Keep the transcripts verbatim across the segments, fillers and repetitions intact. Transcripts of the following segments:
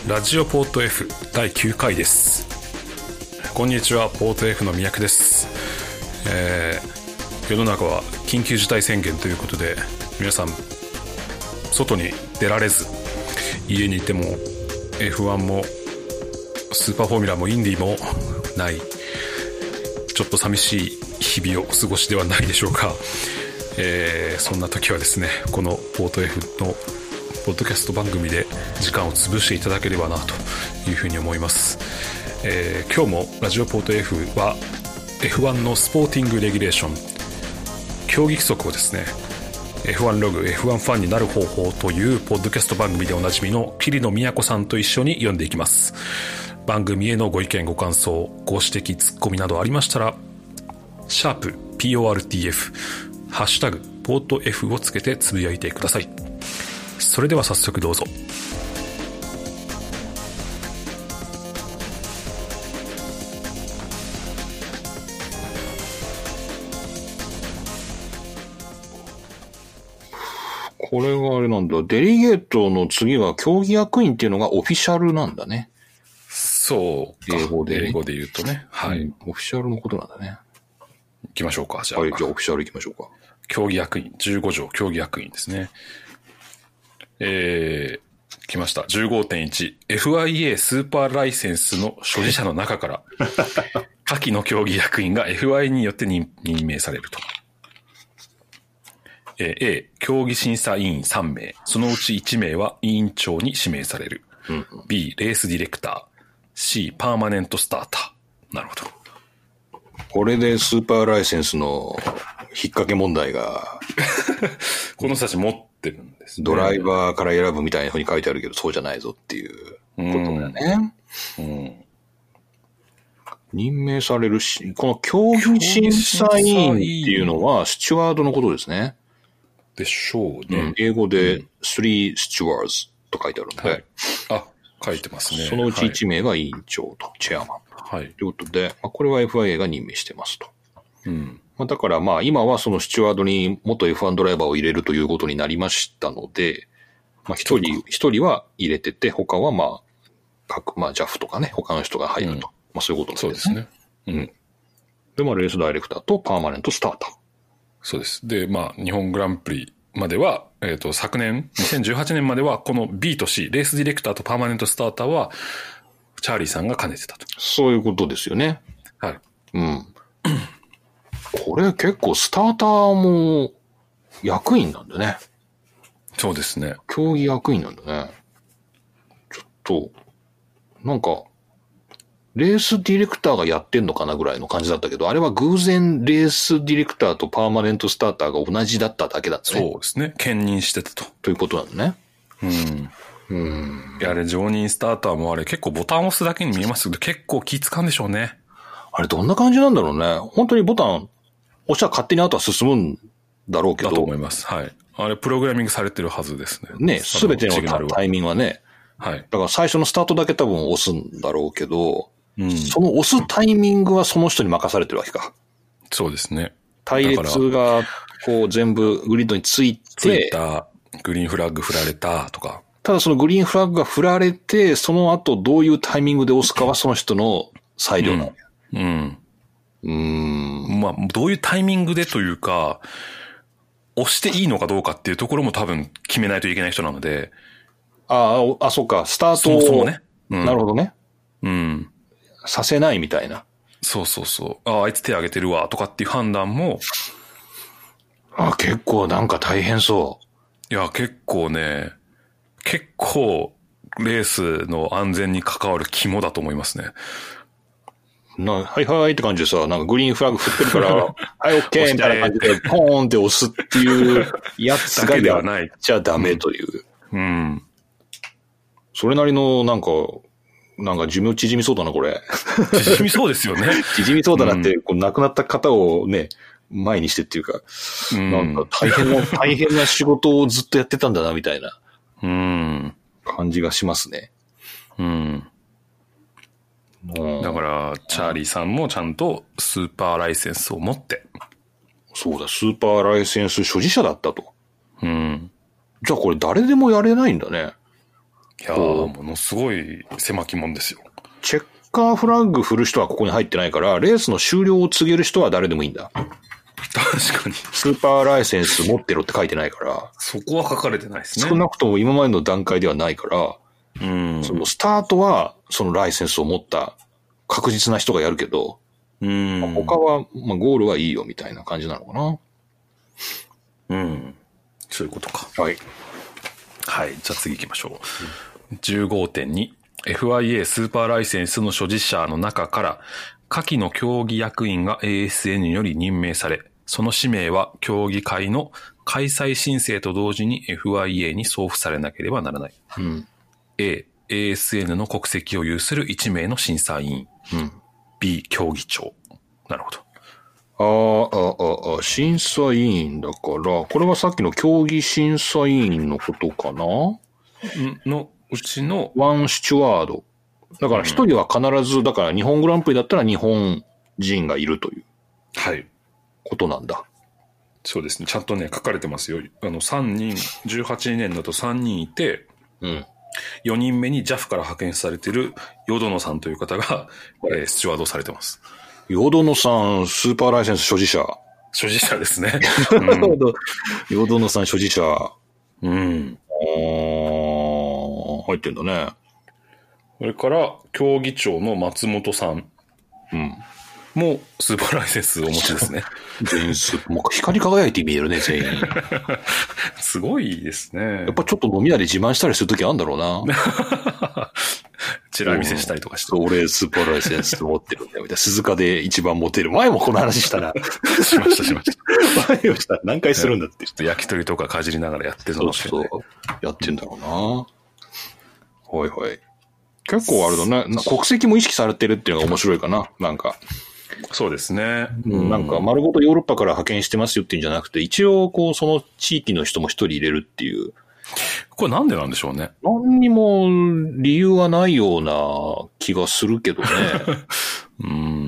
ラジオポート F だいきゅうかいです。こんにちは、ポート F の三宅です。えー、世の中は緊急事態宣言ということで、皆さん外に出られず、家にいても エフワン もスーパーフォーミュラもインディもない、ちょっと寂しい日々をお過ごしではないでしょうか。えー、そんな時はですね、このポート F のポッドキャスト番組で時間を潰していただければなというふうに思います。えー、今日もラジオポート F は エフワン のスポーティングレギュレーション、競技規則をですね、エフワン ログ エフワン ファンになる方法というポッドキャスト番組でおなじみの桐野都さんと一緒に読んでいきます。番組へのご意見ご感想、ご指摘ツッコミなどありましたら、シャープ ポート エフ ハッシュタグポート F をつけてつぶやいてください。それでは早速どうぞ。 これがあれなんだ。デリゲートの次は競技役員っていうのがオフィシャルなんだね。 そうか。 英語で、ね。 英語で言うとね。はい、うん。 オフィシャルのことなんだね。 行きましょうか。じゃあ。 はい、じゃあオフィシャル行きましょうか。 競技役員、じゅうご条競技役員ですね。えー、来ました。じゅうごてんいち、エフアイエー スーパーライセンスの所持者の中から、下記の競技役員が エフアイ によって任命されると。えー、A、競技審査委員さんめい、そのうちいちめいは委員長に指名される。うん、B、レースディレクター。C、パーマネントスターター。なるほど。 これでスーパーライセンスの引っ掛け問題がこの人たち持ってるんですね。 ドライバーから選ぶみたいな風に書いてあるけど、そうじゃないぞっていうことだよね。うんうん、任命されるし、この競技審査委員っていうのはスチュワードのことですね。 でしょうね。うん、 英語でスリースチュワーズと書いてあるので、はい、 あ、書いてますね。 そのうちいちめいが委員長と、はい、チェアマン。はい。ということで、まあ、これは エフアイエー が任命してますと。うん。まあ、だからまあ今はそのスチュワードに元 エフワン ドライバーを入れるということになりましたので、まあ一人、一人は入れてて、他はまあ、各、まあ ジャフ とかね、他の人が入ると。うん、まあそういうことなんですね。そうですね。うん。で、まあレースダイレクターとパーマネントスターター。 そうです。で、まあ日本グランプリまでは、えっ、ー、と、昨年、にせんじゅうはちねんまではこの B と C、レースディレクターとパーマネントスターターは、チャーリーさんが兼ねてたと。 そういうことですよね。 はい。 うん。これ結構スターターも役員なんだね。 そうですね。 競技役員なんだね。ちょっと、なんか、レースディレクターがやってんのかなぐらいの感じだったけど、あれは偶然レースディレクターとパーマネントスターターが同じだっただけだったね。 そうですね。兼任してたと。 ということなんだね。 うん。うん。いや、あれ、常任スターターもあれ、結構ボタンを押すだけに見えますけど、結構気使うんでしょうね。 あれ、どんな感じなんだろうね。本当にボタン押したら勝手にあとは進むんだろうけど。 だと思います。はい。あれ、プログラミングされてるはずですね。 ね、すべてのタイミングはね。はい。だから最初のスタートだけ多分押すんだろうけど、うん、その押すタイミングはその人に任されてるわけか。 そうですね。 隊列がこう全部グリッドについて。 ついた、グリーンフラッグ振られたとか。 ただそのグリーンフラッグが振られて、その後どういうタイミングで押すかはその人の裁量なの。うん。うんうーんまあ、どういうタイミングでというか、押していいのかどうかっていうところも多分決めないといけない人なので。 ああ、あ、そうか、スタートを。 そもそもね。 うん、なるほどね。 うん。 させないみたいな。 そうそうそう。ああ、あいつ手挙げてるわ、とかっていう判断も。 あ、結構なんか大変そう。いや、結構ね、結構、レースの安全に関わる肝だと思いますね。 な、はいはいって感じでさ、なんかグリーンフラッグ振ってるから、はい、オッケーみたいな感じで、ポーンって押すっていうやつがやっちゃダメという。うん。うん、それなりの、なんか、なんか寿命縮みそうだな、これ。 縮みそうですよね。 縮みそうだなって、うん、こう亡くなった方をね、前にしてっていうか、うん、なんか大変な、大変な仕事をずっとやってたんだな、みたいな。うん。感じがしますね。うん。 だから、チャーリーさんもちゃんとスーパーライセンスを持って。 そうだ、スーパーライセンス所持者だったと。うん。じゃあこれ誰でもやれないんだね。 いやー、ものすごい狭き門ですよ。 チェッカーフラッグ振る人はここに入ってないから、レースの終了を告げる人は誰でもいいんだ。 確かに。 スーパーライセンス持ってろって書いてないから。 そこは書かれてないですね。 少なくとも今までの段階ではないから、 うん、 そのスタートはそのライセンスを持った確実な人がやるけど、 うん、 まあ、他は、まあ、ゴールはいいよみたいな感じなのかな。 うん。そういうことか。 はい。 はい。じゃあ次行きましょう。じゅうごてんに エフアイエー スーパーライセンスの所持者の中から下記の競技役員が エーエスエヌ より任命され、その氏名は競技会の開催申請と同時に エフアイエー に送付されなければならない。 うん、 A、エーエスエヌ の国籍を有するいち名の審査委員。 うん、 B、競技長。なるほど。 ああ、ああ、審査委員だから、これはさっきの競技審査委員のことかな？ のうちのワンスチュワード。だから一人は必ず、だから日本グランプリだったら日本人がいるという。 はい。 ことなんだ。 そうですね。ちゃんとね、書かれてますよ。あの、さんにん、じゅうはちねんだとさんにんいて、 うん。 よにんめに ジャフ から派遣されている淀野さんという方が、えー、スチュワードされてます。 淀野さん、スーパーライセンス所持者。 所持者ですね。 淀野さん所持者。 うん。 あー、入ってんだね。 それから、競技長の松本さん。 うん。 もうスーパーライセンスをお持ちですね。 全員スーパー、もう光り輝いて見えるね、全員。 すごいですね。 やっぱちょっと飲み屋で自慢したりするときあるんだろうな。 チラ見せしたりとかして。 うん、俺スーパーライセンス持ってるんだよ、みたいな。鈴鹿で一番モテる。前もこの話したな。 しました、しました。 前をした。何回するんだって。 ちょっと焼き鳥とかかじりながらやってるのかもしれない。 そうそう。やってんだろうな。はいはい。結構あれだね。国籍も意識されてるっていうのが面白いかな。なんか。 そうですね。 うん、なんか丸ごとヨーロッパから派遣してますよっていうんじゃなくて、一応こうその地域の人も一人入れるっていう。 これなんでなんでしょうね。 何にも理由はないような気がするけどね。 うん、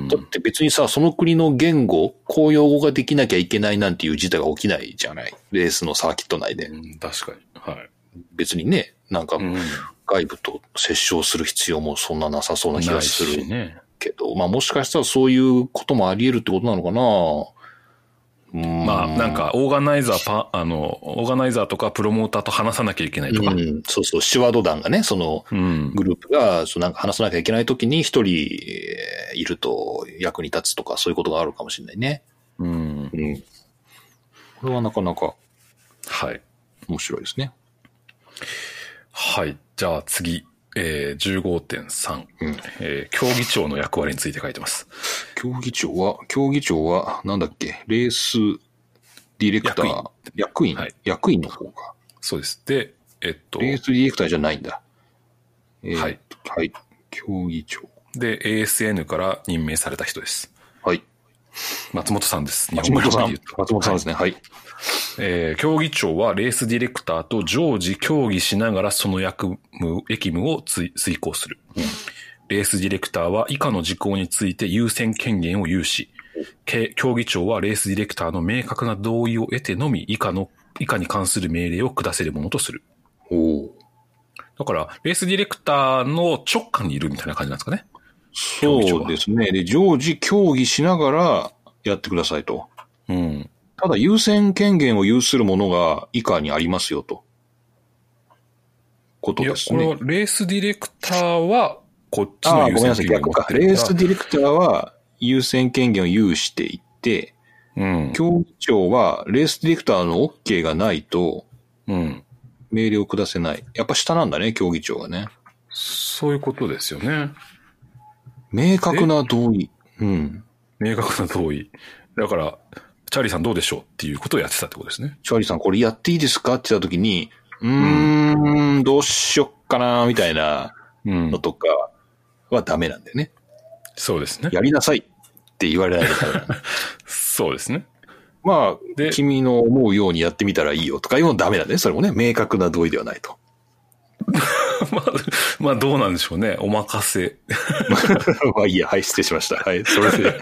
だって別にさ、その国の言語、公用語ができなきゃいけないなんていう事態が起きないじゃない。レースのサーキット内で。 うん、確かに。はい。 別にね、なんか外部と接触する必要もそんななさそうな気がする。 ね。 けど、まあもしかしたらそういうこともあり得るってことなのかな。 うん、まあなんかオーガナイザーパあのオーガナイザーとかプロモーターと話さなきゃいけないとか、 うん、そうそうスチュワード団がねそのグループがそうなんか話さなきゃいけないときに一人いると役に立つとかそういうことがあるかもしれないね。 うん、 うん、これはなかなかはい面白いですね。 はい、じゃあ次。えー、じゅうごてんさん、 うんえー、競技長の役割について書いてます。 競技長は、競技長は、なんだっけ、レースディレクター、役員、役員、はい、役員の方か。 そうです。で、えっと。 レースディレクターじゃないんだ。 えー、はい。 はい。競技長。 で、エーエスエヌ から任命された人です。 はい。 松本さんです。 松本さん。松本さんですね。はい。はいえー、競技長はレースディレクターと常時協議しながらその役務、役務を遂行する、うん。レースディレクターは以下の事項について優先権限を有し、競技長はレースディレクターの明確な同意を得てのみ以下の、以下に関する命令を下せるものとする。 おだから、レースディレクターの直下にいるみたいな感じなんですかね。 そうですね。で、常時協議しながらやってくださいと。 うん。 ただ優先権限を有するものが以下にありますよと。ことですね。 いや、これはレースディレクターはこっちの優先権限を持ってる。 レースディレクターは優先権限を有していて、 うん、 競技長はレースディレクターの OK がないと、 うん、 命令を下せない。やっぱ下なんだね、競技長がね。 そういうことですよね。 明確な同意。うん。 明確な同意。だから、チャーリーさんどうでしょうっていうことをやってたってことですね。 チャーリーさんこれやっていいですかって言ったときに、うーん、うん、どうしよっかな、みたいなのとかはダメなんだよね。 うん、そうですね。 やりなさいって言われないから。 そうですね。 まあ、君の思うようにやってみたらいいよとかいうのもダメなんだね。それもね、明確な同意ではないと。 まあ、まあどうなんでしょうね。お任せ。 まあいいや、はい、失礼しました。はい、それで。はい、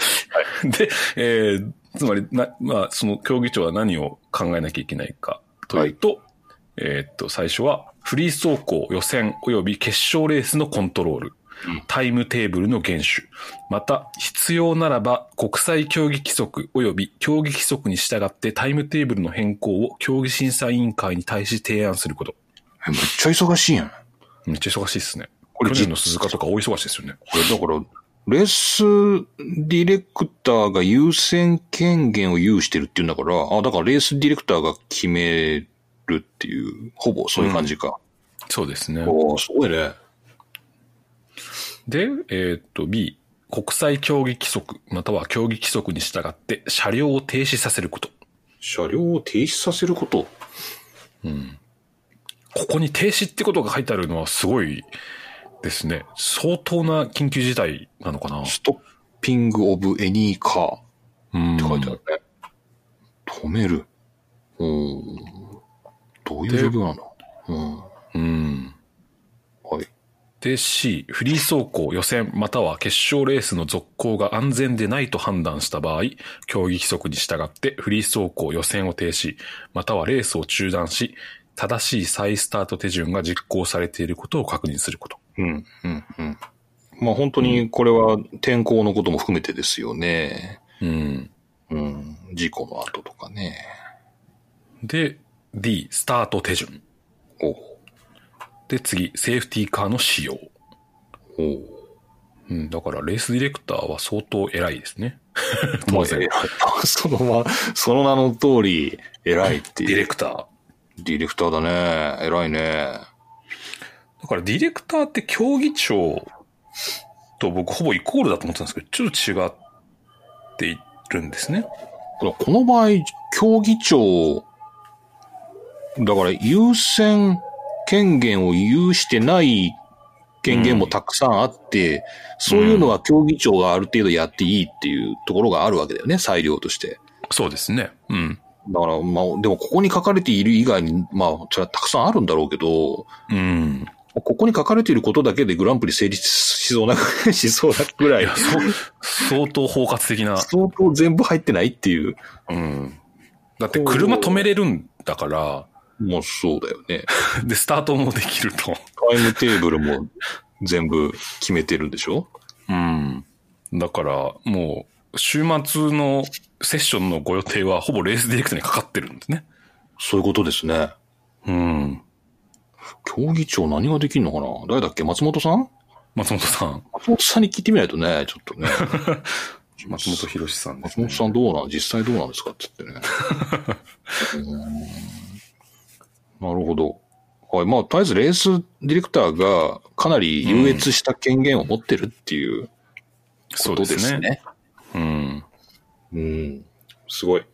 で、えー、つまりな、まあその競技長は何を考えなきゃいけないかというと、はい、えー、っと、最初はフリー走行、予選及び決勝レースのコントロール、うん、タイムテーブルの厳守、また必要ならば国際競技規則及び競技規則に従ってタイムテーブルの変更を競技審査委員会に対し提案すること。 めっちゃ忙しいやん。 めっちゃ忙しいですね。これ去年の鈴鹿とか大忙しいですよね。 これだからレースディレクターが優先権限を有してるっていうんだから、あ、だからレースディレクターが決めるっていう、ほぼそういう感じか。うん、 そうですね。 おー、すごいね。 で、えー、っと、B、国際競技規則、または競技規則に従って車両を停止させること。 車両を停止させること。 うん。ここに停止ってことが書いてあるのはすごいですね。相当な緊急事態なのかな。 ストッピングオブエニーカーって書いてあるね。止める。うん。どういう状況なんだ。うん。 うん。 はい。 で C、フリー走行、予選または決勝レースの続行が安全でないと判断した場合、競技規則に従ってフリー走行、予選を停止、またはレースを中断し、正しい再スタート手順が実行されていることを確認すること。 うん、うん、うん。まあ本当にこれは天候のことも含めてですよね。 うん。 うん。事故の後とかね。 で、D、スタート手順。 おで、次、セーフティーカーの使用。 おうん、だからレースディレクターは相当偉いですね。当然。 そのま、その名の通り偉いっていう。 ディレクター。 ディレクターだね。偉いね。 だからディレクターって競技長と僕ほぼイコールだと思ってたんですけど、ちょっと違っているんですね。 この場合、競技長、だから優先権限を有してない権限もたくさんあって、うん、そういうのは競技長がある程度やっていいっていうところがあるわけだよね、裁量として。 そうですね。うん。 だから、まあ、でもここに書かれている以外に、まあ、それはたくさんあるんだろうけど、 うん。 ここに書かれていることだけでグランプリ成立しそうな、しそうなぐらい。いや、 相当包括的な。 相当全部入ってないっていう。 うん。だって車止めれるんだから。 もうそうだよね。 で、スタートもできると。 タイムテーブルも全部決めてるんでしょ？ うん。だから、もう、週末のセッションのご予定はほぼレースディレクターにかかってるんですね。 そういうことですね。 うん。 競技長何ができるのかな？誰だっけ？松本さん？ 松本さん。 松本さんに聞いてみないとね、ちょっとね。 松本博史さんですね。松本さんどうなん？実際どうなんですかって言ってね。うーんなるほど。はい。まあ、とりあえずレースディレクターがかなり優越した権限を持ってるっていうことですね。そうですね。 うん。 うん。すごい。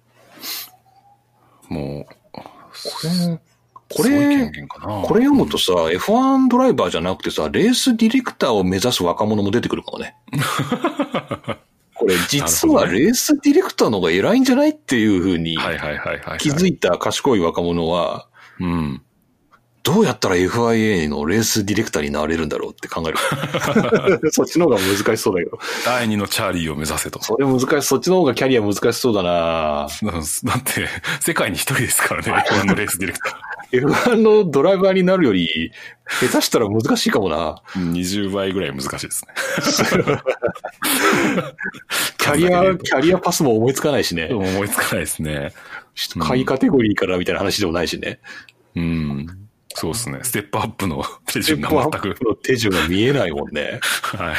もう、 これ、これ、これ読むとさ、うん、エフワン ドライバーじゃなくてさ、レースディレクターを目指す若者も出てくるかもね。これ実はレースディレクターの方が偉いんじゃないっていうふうに気づいた賢い若者は、 うん。 どうやったら エフアイエー のレースディレクターになれるんだろうって考える。そっちの方が難しそうだけど。 第二のチャーリーを目指せと。 それ難しい。そっちの方がキャリア難しそうだな。 だって、世界に一人ですからね、エフワン のレースディレクター。 エフワン のドライバーになるより、下手したら難しいかもな。 にじゅうばいぐらい難しいですね。 キャリア、キャリアパスも思いつかないしね。 思いつかないですね。 下位カテゴリーからみたいな話でもないしね。 うん。そうですね。ステップアップの手順が全く。 ステップアップの手順が見えないもんね。 はい。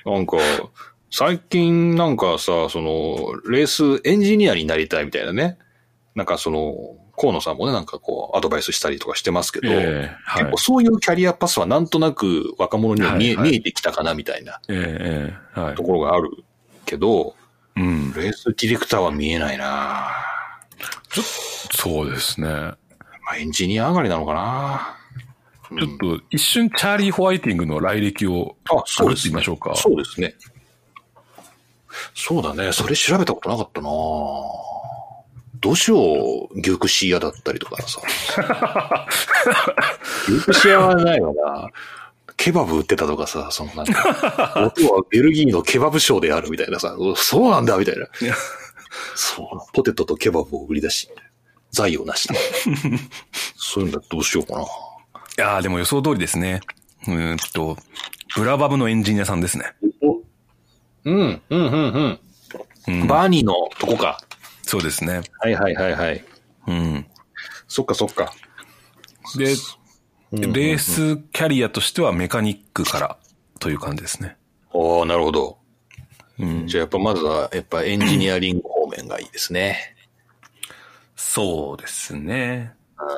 なんか、最近なんかさ、その、レースエンジニアになりたいみたいなね。なんかその、河野さんもね、なんかこう、アドバイスしたりとかしてますけど、えーはい、結構そういうキャリアパスはなんとなく若者には見え、はいはい、見えてきたかなみたいな、 えーはい、 ところがあるけど、 うん、 レースディレクターは見えないなちょっと、そうですね。 まあ、エンジニア上がりなのかな、 うん、ちょっと一瞬チャーリー・ホワイティングの来歴を探ってみましょうか。 そうですね。そうだね。それ調べたことなかったなどうしよう、牛串屋だったりとかさ。牛串屋はないわな。ケバブ売ってたとかさ、そのなんか、音はベルギーのケバブショーであるみたいなさ、そうなんだみたいな。そう、ポテトとケバブを売り出し、財を成した。そういうんだどうしようかな。 やーでも予想通りですね。うーんと、ブラバムのエンジニアさんですね。 うん、うん、うん、うん。バーニーのとこか。 そうですね。 はいはいはいはい。うん。そっかそっか。 で、うんうんうん、レースキャリアとしてはメカニックからという感じですね。 おー、なるほど。うん、じゃあやっぱまずはやっぱエンジニアリング方面がいいですね。 そうですね。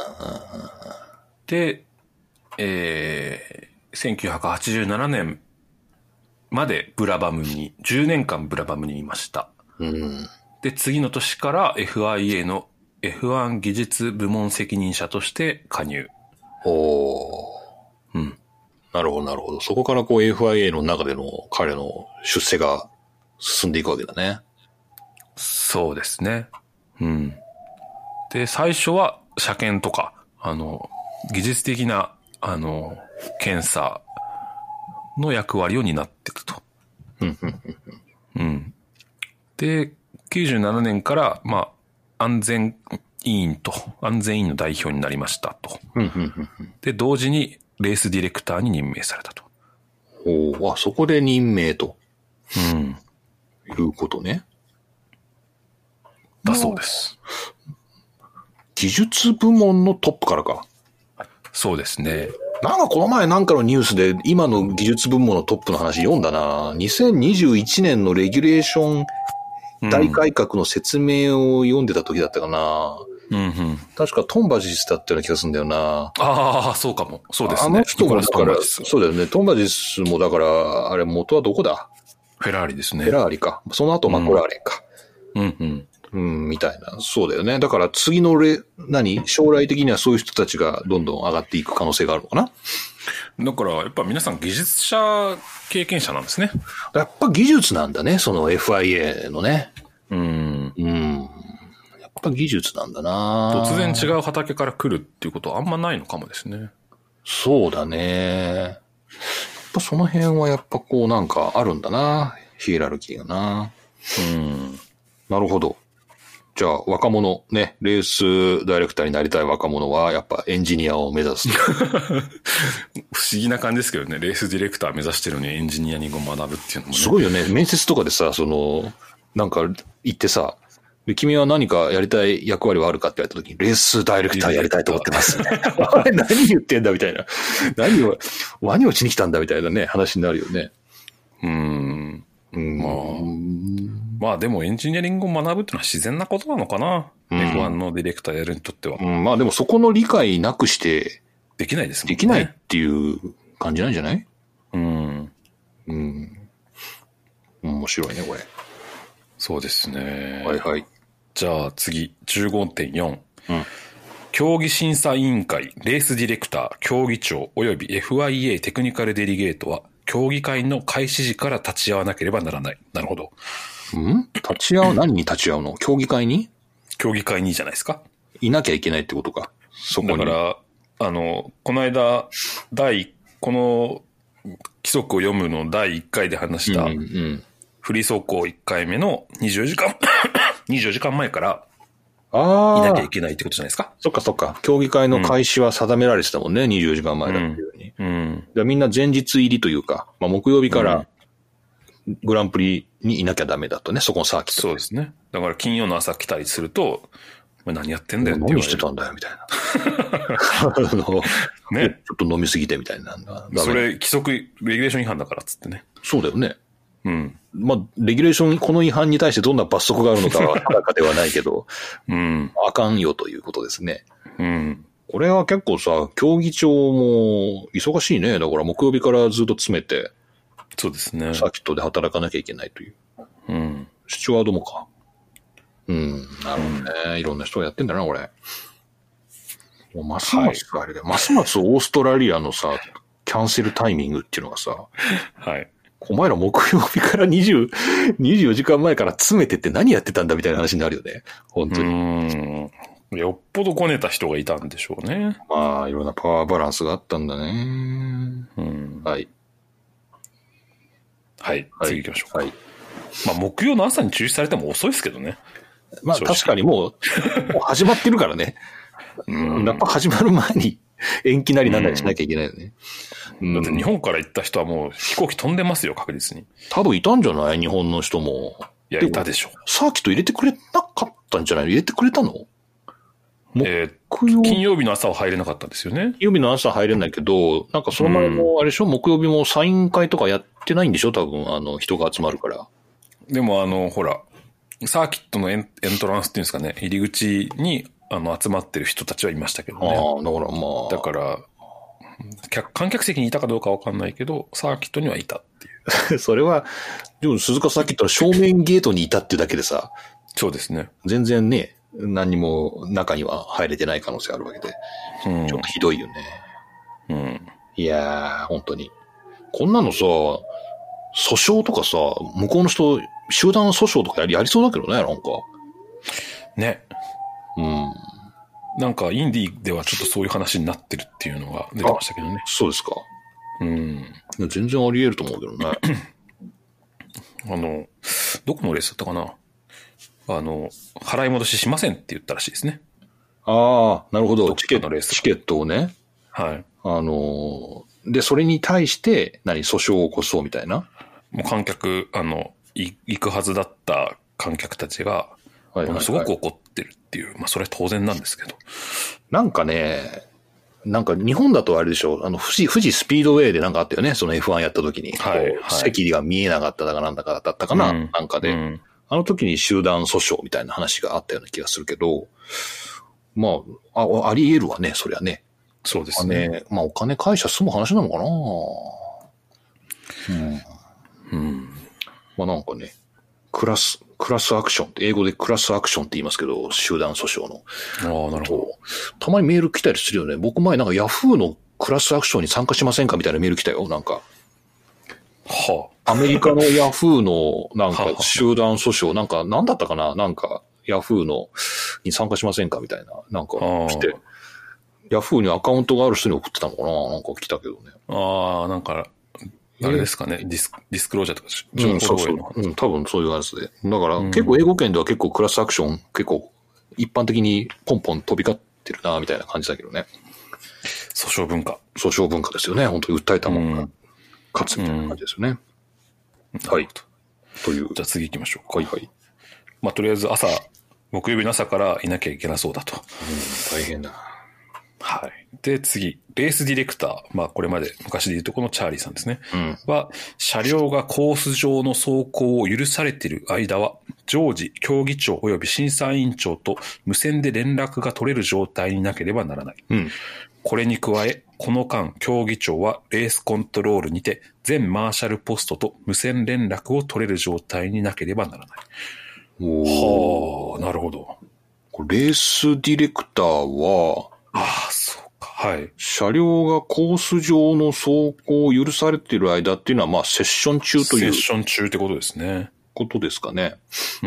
で、えー、せんきゅうひゃくはちじゅうななねんまでブラバムに、じゅうねんかんブラバムにいました。うん、で、次の年から エフアイエー の エフワン 技術部門責任者として加入。 おー。うん。なるほど、なるほど。そこからこう エフアイエー の中での彼の出世が進んでいくわけだね。 そうですね。うん。で、最初は車検とか、あの、技術的な、あの、検査の役割を担っていくと。うん。で、きゅうじゅうななねんから、まあ、安全委員と、安全委員の代表になりましたと。で、同時にレースディレクターに任命されたと。 おお、あ、そこで任命と。うん。いうことね。 だそうです。 技術部門のトップからか。 そうですね。 なんかこの前なんかのニュースで今の技術部門のトップの話読んだな。にせんにじゅういちねんのレギュレーション大改革の説明を読んでた時だったかな。うんうん、確かトンバジスだったような気がするんだよな。 ああ、そうかも。そうですね。 あの人もだから、そうだよね。トンバジスもだから、あれ元はどこだ？ フェラーリですね。 フェラーリか。その後マクラーレンか。 うん、うんうんうん、みたいな。そうだよね。だから次のレ、何将来的にはそういう人たちがどんどん上がっていく可能性があるのかな。 だから、やっぱ皆さん技術者経験者なんですね。 やっぱ技術なんだね、その エフアイエー のね。 うん。 うん。やっぱ技術なんだな。 突然違う畑から来るっていうことはあんまないのかもですね。 そうだね。やっぱその辺はやっぱこうなんかあるんだな。ヒエラルキーがな。うん。なるほど。じゃあ、若者、ね、レースダイレクターになりたい若者は、やっぱエンジニアを目指す。 不思議な感じですけどね、レースディレクター目指してるのにエンジニアに学ぶっていうのもね。 すごいよね。面接とかでさ、その、なんか行ってさ、で君は何かやりたい役割はあるかって言われた時に、レースダイレクターやりたいと思ってます。あれ何言ってんだみたいな。何を、何をしに来たんだみたいなね、話になるよね。 うーん。うん、まあ、まあでもエンジニアリングを学ぶってのは自然なことなのかな。うん、エフワン のディレクターやるにとっては。 うん、まあでもそこの理解なくして、 できないですもんね。 できないっていう感じなんじゃない？ うん。 うん。面白いね、これ。 そうですね。 はいはい。 じゃあ次、じゅうごてんよん。 うん。 競技審査委員会、レースディレクター、競技長及び エフアイエー テクニカルデリゲートは、競技会の開始時から立ち会わなければならない。なるほど。 ん？立ち会う何に立ち会うの？競技会に？ 競技会にじゃないですか。 いなきゃいけないってことか。そこに。 だから、あの、この間、第、この規則を読むの第いっかいで話した、フリー走行いっかいめのにじゅうよじかん、にじゅうよじかんまえから、ああ。いなきゃいけないってことじゃないですか。 そっかそっか。競技会の開始は定められてたもんね。うん、にじゅうよじかんまえだっていうように。うん。うん、みんな前日入りというか、まあ、木曜日からグランプリにいなきゃダメだとね、そこのサーキット。 そうですね。だから金曜の朝来たりすると、何やってんだよって言われる。 何してたんだよ、みたいな。あの、ね。ちょっと飲みすぎてみたいな。 それ、規則、レギュレーション違反だからっつってね。 そうだよね。 うん。 まあ、レギュレーション、この違反に対してどんな罰則があるのかは定かではないけど、 うん。 あかんよということですね。 うん。 これは結構さ、競技長も忙しいね。だから木曜日からずっと詰めて、 そうですね。 サーキットで働かなきゃいけないという。 うん。 スチュワードもか。うん。なるほどね。うん、いろんな人がやってんだな、これ。もうますますあれで、はい、ますますオーストラリアのさ、キャンセルタイミングっていうのがさ、 はい。 お前ら木曜日からにじゅう、にじゅうよじかんまえから詰めてって何やってたんだみたいな話になるよね。本当に。 うん。よっぽどこねた人がいたんでしょうね。 まあ、いろんなパワーバランスがあったんだね。 うん。 はい。 はい。次行きましょうか。 はい。 まあ、木曜の朝に中止されても遅いですけどね。 まあ、確かにもう、もう始まってるからね。うん。やっぱ始まる前に延期なりなんなりしなきゃいけないよね。 うん、だって日本から行った人はもう飛行機飛んでますよ、確実に。 多分いたんじゃない？日本の人も。 いや、いたでしょ。 サーキット入れてくれなかったんじゃないの？入れてくれたの？ えー、金曜日の朝は入れなかったんですよね。 金曜日の朝は入れないけど、なんかその前も、あれでしょ、うん、木曜日もサイン会とかやってないんでしょ多分、あの、人が集まるから。 でもあの、ほら、サーキットのエン、エントランスっていうんですかね、入り口に、あの、集まってる人たちはいましたけどね。 ああ、だからまあ。 だから、観客席にいたかどうかわかんないけど、サーキットにはいたっていう。 それは、でも鈴鹿サーキットは正面ゲートにいたっていうだけでさ。 そうですね。 全然ね、何にも中には入れてない可能性あるわけで。うん、ちょっとひどいよね。うん。いやー、本当に。こんなのさ、訴訟とかさ、向こうの人、集団訴訟とかやり、やりそうだけどね、なんか。ね。うん。 なんか、インディーではちょっとそういう話になってるっていうのが出てましたけどね。 そうですか。 うん。 全然あり得ると思うけどね。 あの、どこのレースだったかな？あの、払い戻ししませんって言ったらしいですね。 ああ、なるほど。チケットのレース。チケットをね。 はい。 あの、で、それに対して、何、訴訟を起こそうみたいな。 もう観客、あの、い行くはずだった観客たちが、はいはいはい、ものすごく怒ってるっていう。まあ、それは当然なんですけど。 なんかね、なんか日本だとあれでしょ、あの、富士、富士スピードウェイでなんかあったよね、その エフワン やった時に。はい、はい。席が見えなかっただかなんだかだったかな、うん、なんかで。うんあの時に集団訴訟みたいな話があったような気がするけど、まあ、あ、あり得るわね、そりゃね。 そうですね。 お金、まあお金返しゃ済む話なのかなうん。うん。まあなんかね、クラス、クラスアクションって、英語でクラスアクションって言いますけど、集団訴訟の。 ああ、なるほど。 たまにメール来たりするよね。僕前なんかヤフーのクラスアクションに参加しませんかみたいなメール来たよ、なんか。はあ、アメリカのヤフーのなんか集団訴訟、なんか何だったかななんかヤフーのに参加しませんかみたいな。なんか来て。ヤフーにアカウントがある人に送ってたのかななんか来たけどね。 ああ、なんか、あれですかね。ディス、ディスクロージャーとか、 うん、そうそう。うん、多分そういうやつで。だから、うん、結構英語圏では結構クラスアクション結構一般的にポンポン飛び交ってるなみたいな感じだけどね。 訴訟文化。 訴訟文化ですよね。本当に訴えたもんが。うん勝つみたいな感じですよね。うん、はい。という。 じゃあ次行きましょうか。 はいはい。 まあ、とりあえず朝、木曜日の朝からいなきゃいけなそうだと。うん、 大変だ。 はい。で、次、レースディレクター。まあ、これまで昔で言うとこのチャーリーさんですね。うん、は、車両がコース上の走行を許されている間は、常時、競技長及び審査委員長と無線で連絡が取れる状態になければならない。うん、これに加え、この間、競技長はレースコントロールにて全マーシャルポストと無線連絡を取れる状態になければならない。おはあ、なるほど。 レースディレクターは、 ああ、そうか。はい。 車両がコース上の走行を許されている間っていうのは、まあ、セッション中という。 セッション中ってことですね。 ことですかね。 うん。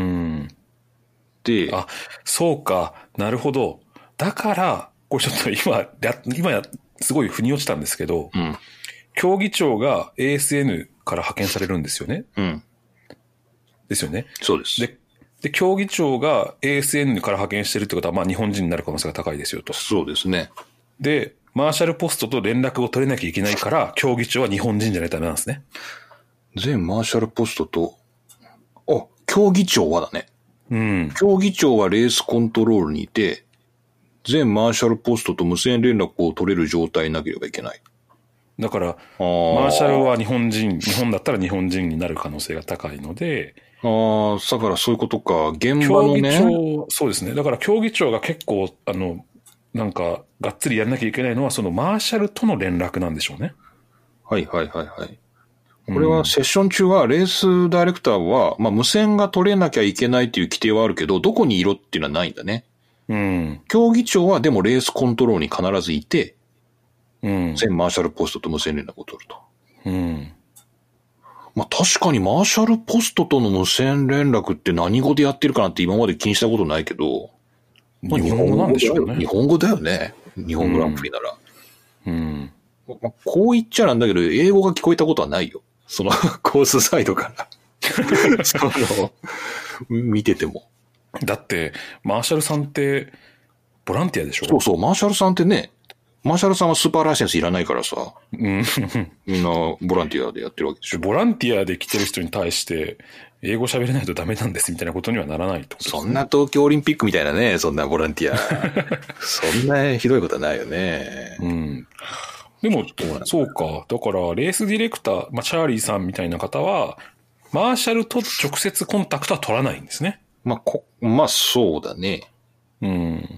で、 あ、そうか。なるほど。だから、これちょっと今、今や、すごい腑に落ちたんですけど、うん、競技長が エーエスエヌ から派遣されるんですよね。うん。ですよね。 そうです。 で、で、競技長が エーエスエヌ から派遣してるってことは、まあ日本人になる可能性が高いですよと。 そうですね。 で、マーシャルポストと連絡を取れなきゃいけないから、競技長は日本人じゃないとダメなんですね。 全マーシャルポストと、あ、競技長はだね。うん。競技長はレースコントロールにいて、全マーシャルポストと無線連絡を取れる状態になければいけない。 だから、マーシャルは日本人、日本だったら日本人になる可能性が高いので、 ああ、だからそういうことか。現場のね。 競技長、そうですね。だから競技長が結構、あの、なんか、がっつりやんなきゃいけないのは、そのマーシャルとの連絡なんでしょうね。 はいはいはいはい。これはセッション中は、レースダイレクターは、まあ無線が取れなきゃいけないという規定はあるけど、どこにいろっていうのはないんだね。うん。競技長はでもレースコントロールに必ずいて、うん。全マーシャルポストと無線連絡を取ると。うん。まあ確かにマーシャルポストとの無線連絡って何語でやってるかなって今まで気にしたことないけど、 まあ、日本語なんでしょうね。 日本語だよね。日本グランプリなら。うん。うんまあ、こう言っちゃなんだけど、英語が聞こえたことはないよ。そのコースサイドから。その、見てても。 だって、マーシャルさんって、ボランティアでしょ？ そうそう、マーシャルさんってね、 マーシャルさんはスーパーライセンスいらないからさ。うん、みんなボランティアでやってるわけでしょ。 ボランティアで来てる人に対して、英語喋れないとダメなんですみたいなことにはならないってことですね。 そんな東京オリンピックみたいなね、そんなボランティア。そんなひどいことはないよね。 うん。でも、そうか。だから、レースディレクター、まあ、チャーリーさんみたいな方は、マーシャルと直接コンタクトは取らないんですね。 まあ、こ、まあ、そうだね。 うん。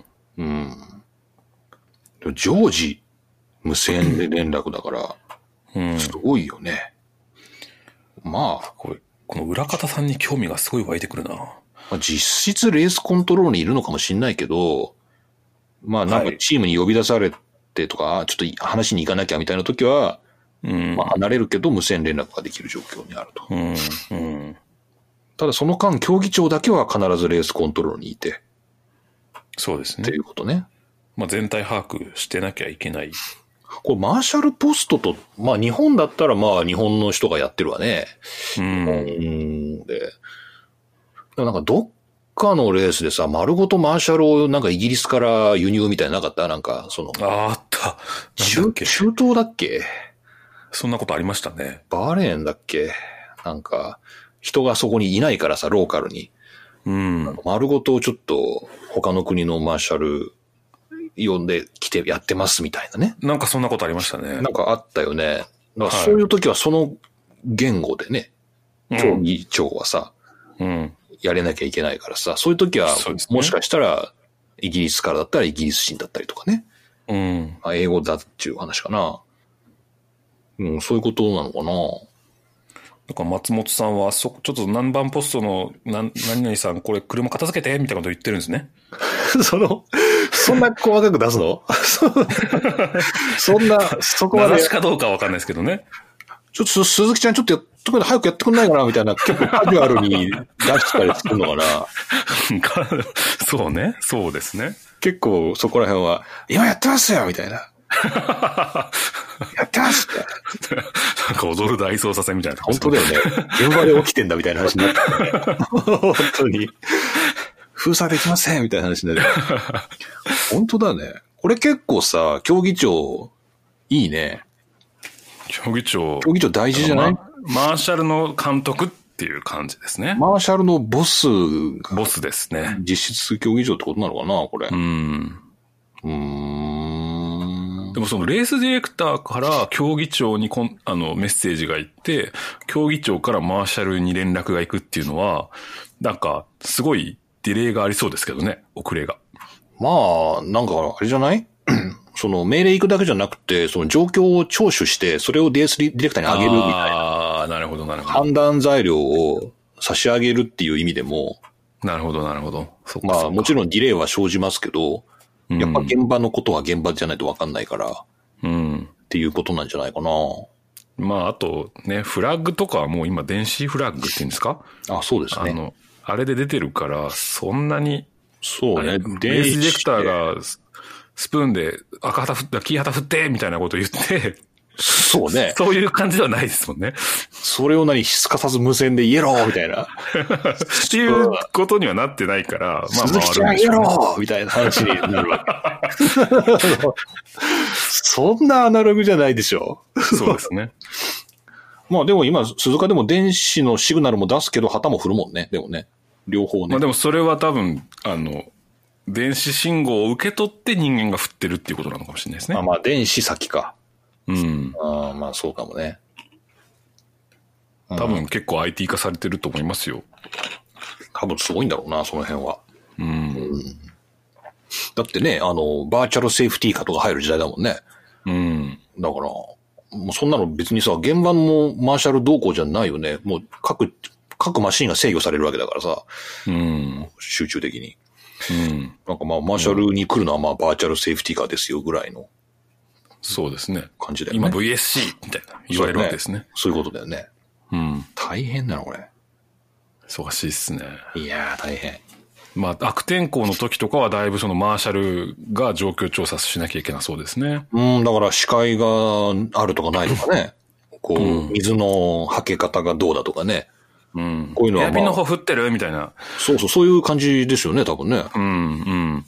うん。常時、無線で連絡だから、うん、すごいよね。まあ、 これ、この裏方さんに興味がすごい湧いてくるな。まあ、実質レースコントロールにいるのかもしれないけど、まあなんかチームに呼び出されてとか、はい、ちょっと話に行かなきゃみたいな時は、うん、まあ離れるけど無線連絡ができる状況にあると。うんうん、ただその間、競技長だけは必ずレースコントロールにいて。 そうですね。 っていうことね。 まあ全体把握してなきゃいけない。 これマーシャルポストと、まあ日本だったらまあ日本の人がやってるわね。うん。うんで、なんかどっかのレースでさ、丸ごとマーシャルをなんかイギリスから輸入みたいななかったなんかその。 ああ、あった。 中、中東だっけ？ そんなことありましたね。 バーレーンだっけ？なんか、人がそこにいないからさ、ローカルに。うん。丸ごとちょっと他の国のマーシャル、呼んで来てやってますみたいなね。 なんかそんなことありましたね。 なんかあったよね。だからそういう時はその言語でね、はい、競技長はさ、うん、やれなきゃいけないからさ、そういう時は、ね、もしかしたらイギリスからだったらイギリス人だったりとかね。うん、まあ、英語だっていう話かな。うん、そういうことなのかな。 だから松本さんはそちょっと何番ポストの何何々さんこれ車片付けてみたいなこと言ってるんですね。 そのそんな細かく出すの？そんなそこまで。 名指しかどうかはわかんないですけどね。 ちょっと鈴木ちゃんちょっとやっとく早くやってくんないかなみたいな結構カジュアルに出したりするのかな。 そうね、そうですね。 結構そこら辺は今やってますよみたいな。やってますって。 なんか踊る大捜査線みたいな。 本当だよね。現場で起きてんだみたいな話になって、ね。本当に。封鎖できませんみたいな話になる。本当だね。これ結構さ、競技長、いいね。 競技長。 競技長大事じゃない？ ま、マーシャルの監督っていう感じですね。 マーシャルのボス。 ボスですね。 実質競技長ってことなのかなこれ。うん。うーん。 でもそのレースディレクターから競技長にこんあのメッセージが行って、競技長からマーシャルに連絡が行くっていうのは、なんかすごいディレイがありそうですけどね、遅れが。 まあ、なんかあれじゃないその命令行くだけじゃなくて、その状況を聴取して、それを ディーエス ディレクターにあげるみたいな。 ああ、なるほどなるほど。 判断材料を差し上げるっていう意味でも。 なるほどなるほど。 そっかそっか。まあもちろんディレイは生じますけど、やっぱ現場のことは現場じゃないと分かんないから、うん、っていうことなんじゃないかな。 まああとね、フラッグとかはもう今電子フラッグっていうんですか？ あ、そうですね。 あの、あれで出てるから、そんなに、 そうね。レースディレクターがスプーンで赤旗振った、黄旗振ってみたいなことを言って、 そうね。 そういう感じではないですもんね。 それを何、すかさず無線で言えろみたいな。 っていうことにはなってないから、まあ、 鈴木ちゃん言えろみたいな話になるわけ。そんなアナログじゃないでしょ。 そうですね。 まあでも今、鈴鹿でも電子のシグナルも出すけど、旗も振るもんね。でもね。両方ね。 まあでもそれは多分、あの、電子信号を受け取って人間が振ってるっていうことなのかもしれないですね。 あまあ電子先か。 うん。 あまあそうかもね。 多分結構 アイティー 化されてると思いますよ。 多分すごいんだろうな、その辺は。うん。うん、だってね、あの、バーチャルセーフティー化とか入る時代だもんね。うん。だから、もうそんなの別にさ、現場のマーシャル動向じゃないよね。もう各、各マシンが制御されるわけだからさ。うん。集中的に。うん。なんかまあ、マーシャルに来るのはまあ、バーチャルセーフティー化ですよぐらいの。 そうですね。 感じだよね。 今 ブイエスシー みたいな言われるわけですね。 そういうことだよね。うん。大変だな、これ。 忙しいっすね。 いやー、大変。 まあ、悪天候の時とかはだいぶそのマーシャルが状況調査しなきゃいけなそうですね。 うん、だから視界があるとかないとかね。こう、うん、水のはけ方がどうだとかね。うん。こういうのは、まあ。 エアビンの方降ってるみたいな。 そうそう、そういう感じですよね、多分ね。 うん、うん。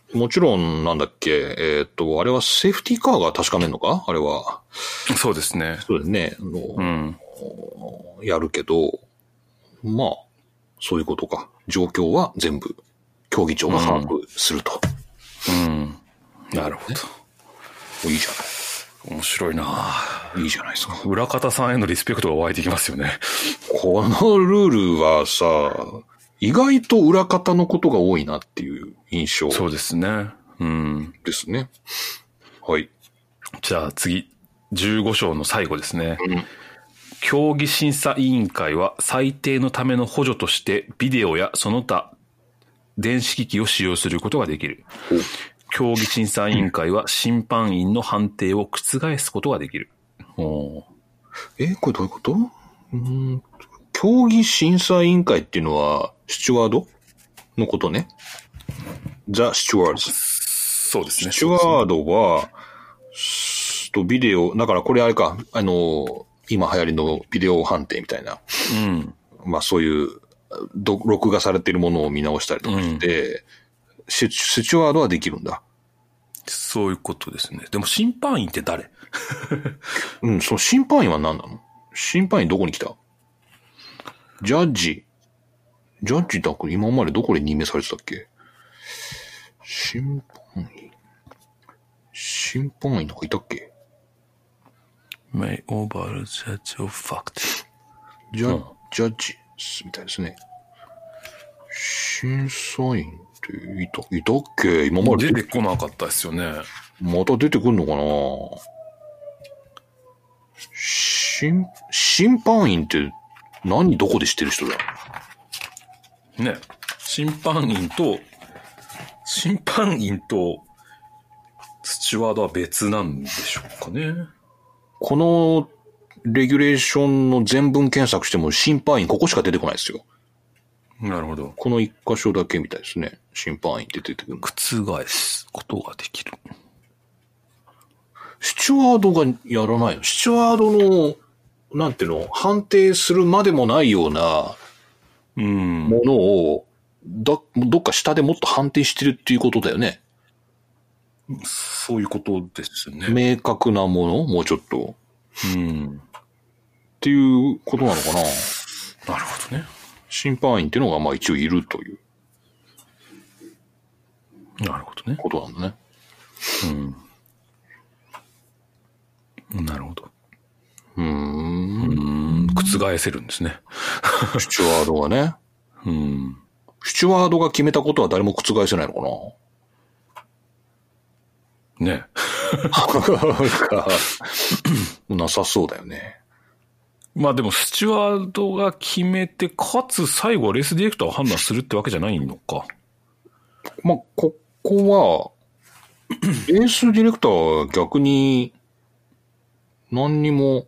もちろんなんだっけ、えっと、あれはセーフティーカーが確かめるのかあれは。 そうですね。 そうですね。あの、うん、やるけど、まあ、そういうことか。状況は全部、競技長が把握すると。 うん。うん、なるほど。 いいじゃない。 面白いないいじゃないですか。 裏方さんへのリスペクトが湧いてきますよね。 このルールはさ、意外と裏方のことが多いなっていう印象。 そうですね。うん。 ですね。はい。 じゃあ次、じゅうご章の最後ですね。 うん、 競技審査委員会は裁定のための補助としてビデオやその他電子機器を使用することができる。競技審査委員会は審判員の判定を覆すことができる。おえ、これどういうこと？うーん、競技審査委員会っていうのはスチュワードのことね。ザ・スチュワード。 そうですね。 スチュワードは、とビデオ、だからこれあれか、あの、今流行りのビデオ判定みたいな。 うん。 まあそういう、録画されているものを見直したりとかして、うん、スチュワードはできるんだ。 そういうことですね。でも審判員って誰？ うん、その審判員は何なの？審判員どこに来た？ジャッジ。ジャッジだけ今までどこで任命されてたっけ？審判員。審判員なんかいたっけ？ May over judge of fact. ジャ、うん、ジャッジみたいですね。審査員っていた、いたっけ？今まで出てこなかったですよね。 また出てくんのかな？審、審判員って何どこで知ってる人だ？ ね。審判員と、審判員とスチュワードは別なんでしょうかね。 このレギュレーションの全文検索しても審判員ここしか出てこないですよ。 なるほど。 この一箇所だけみたいですね。審判員って出てくる。 覆すことができる。 スチュワードがやらないの？スチュワードの、なんていうの、判定するまでもないようなものを、ど、どっか下でもっと判定してるっていうことだよね。 そういうことですね。 明確なものもうちょっと。うん。っていうことなのかな。なるほどね。 審判員っていうのがまあ一応いるという。 なるほどね。 ことなんだね。 うん。なるほど。 うーん。 うーん。覆せるんですね。 スチュワードがね。うん。スチュワードが決めたことは誰も覆せないのかな。ね。 なさそうだよね。 まあでもスチュワードが決めて、かつ最後レースディレクターを判断するってわけじゃないのか。 まあ、ここは、レースディレクターは逆に、何にも、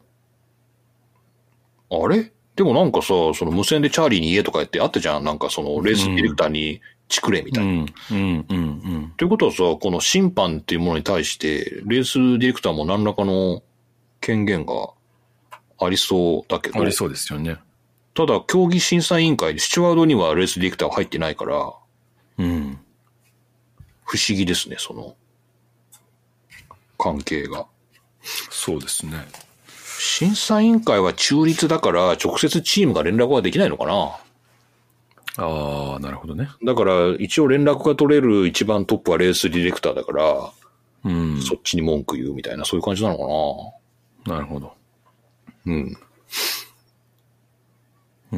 あれでもなんかさ、その無線でチャーリーに言えとか言ってあったじゃん。なんかそのレースディレクターにチクれみたいな。うん、うん、うん、うん。ということはさ、この審判っていうものに対して、レースディレクターも何らかの権限がありそうだけど。 ありそうですよね。 ただ、競技審査委員会でスチュワードにはレースディレクターは入ってないから、うん。不思議ですね、その、関係が。 そうですね。 審査委員会は中立だから直接チームが連絡はできないのかな。 ああ、なるほどね。 だから一応連絡が取れる一番トップはレースディレクターだから、うん、そっちに文句言うみたいなそういう感じなのかな。なるほど。 うん。 うん。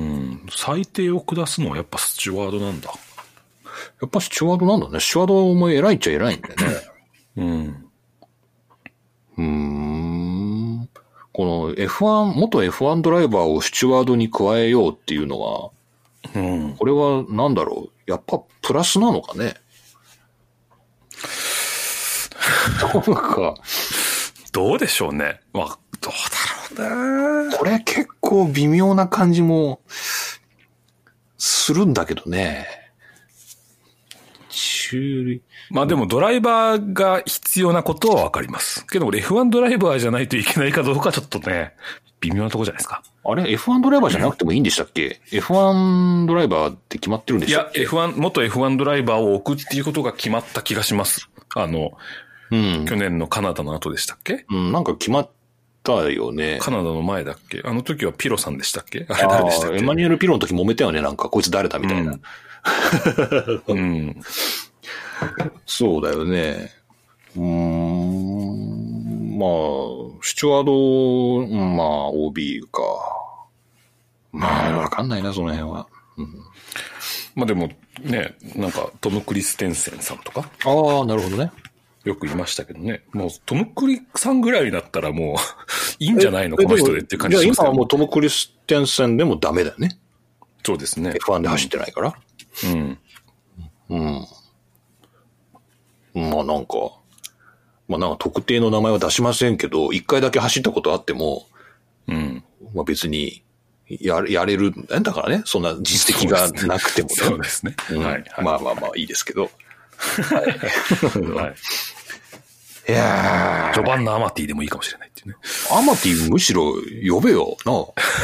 裁定を下すのはやっぱスチュワードなんだ。 やっぱスチュワードなんだね。スチュワードも偉いっちゃ偉いんだよね。うん。うーん。この エフワン、元 エフワン ドライバーをスチュワードに加えようっていうのは、うん、これはなんだろう。やっぱプラスなのかね。どうか。 どうでしょうね。まあ、どうだろうね。 これ結構微妙な感じもするんだけどね。 まあでもドライバーが必要なことはわかります。けど俺 エフワン ドライバーじゃないといけないかどうかちょっとね、 微妙なとこじゃないですか。 あれ エフワン ドライバーじゃなくてもいいんでしたっけ、うん、エフワン ドライバーって決まってるんでしたっけ？ いや、エフワン、元 エフワン ドライバーを置くっていうことが決まった気がします。あの、うん、去年のカナダの後でしたっけ？ うん、なんか決まったよね。 カナダの前だっけ？あの時はピロさんでしたっけ？あれ誰でしたっけ？ エマニュエル・ピロの時揉めたよね。なんか、こいつ誰だみたいな。うん。うん、そうだよね。うーん。まあ、スチュワード、まあ、オービー か。まあ、わかんないな、その辺は。うん、 まあでも、ね、なんか、トム・クリステンセンさんとか。 ああ、なるほどね。 よく言いましたけどね。もう、トム・クリさんぐらいだったらもう、いいんじゃないのこの人でっていう感じしますよ。いや、今はもうトム・クリステンセンでもダメだよね。 そうですね。 エフワン で走ってないから。 うん。 うん。まあなんか、まあなんか特定の名前は出しませんけど、一回だけ走ったことあっても、 うん。 まあ別に、や、やれるんだからね。そんな実績がなくてもね。 そうですね。 うん、はい、はい。まあまあまあいいですけど。はい。 はい。 いやー。 ジョバンナ・アマティでもいいかもしれないっていうね。 アマティむしろ呼べよな。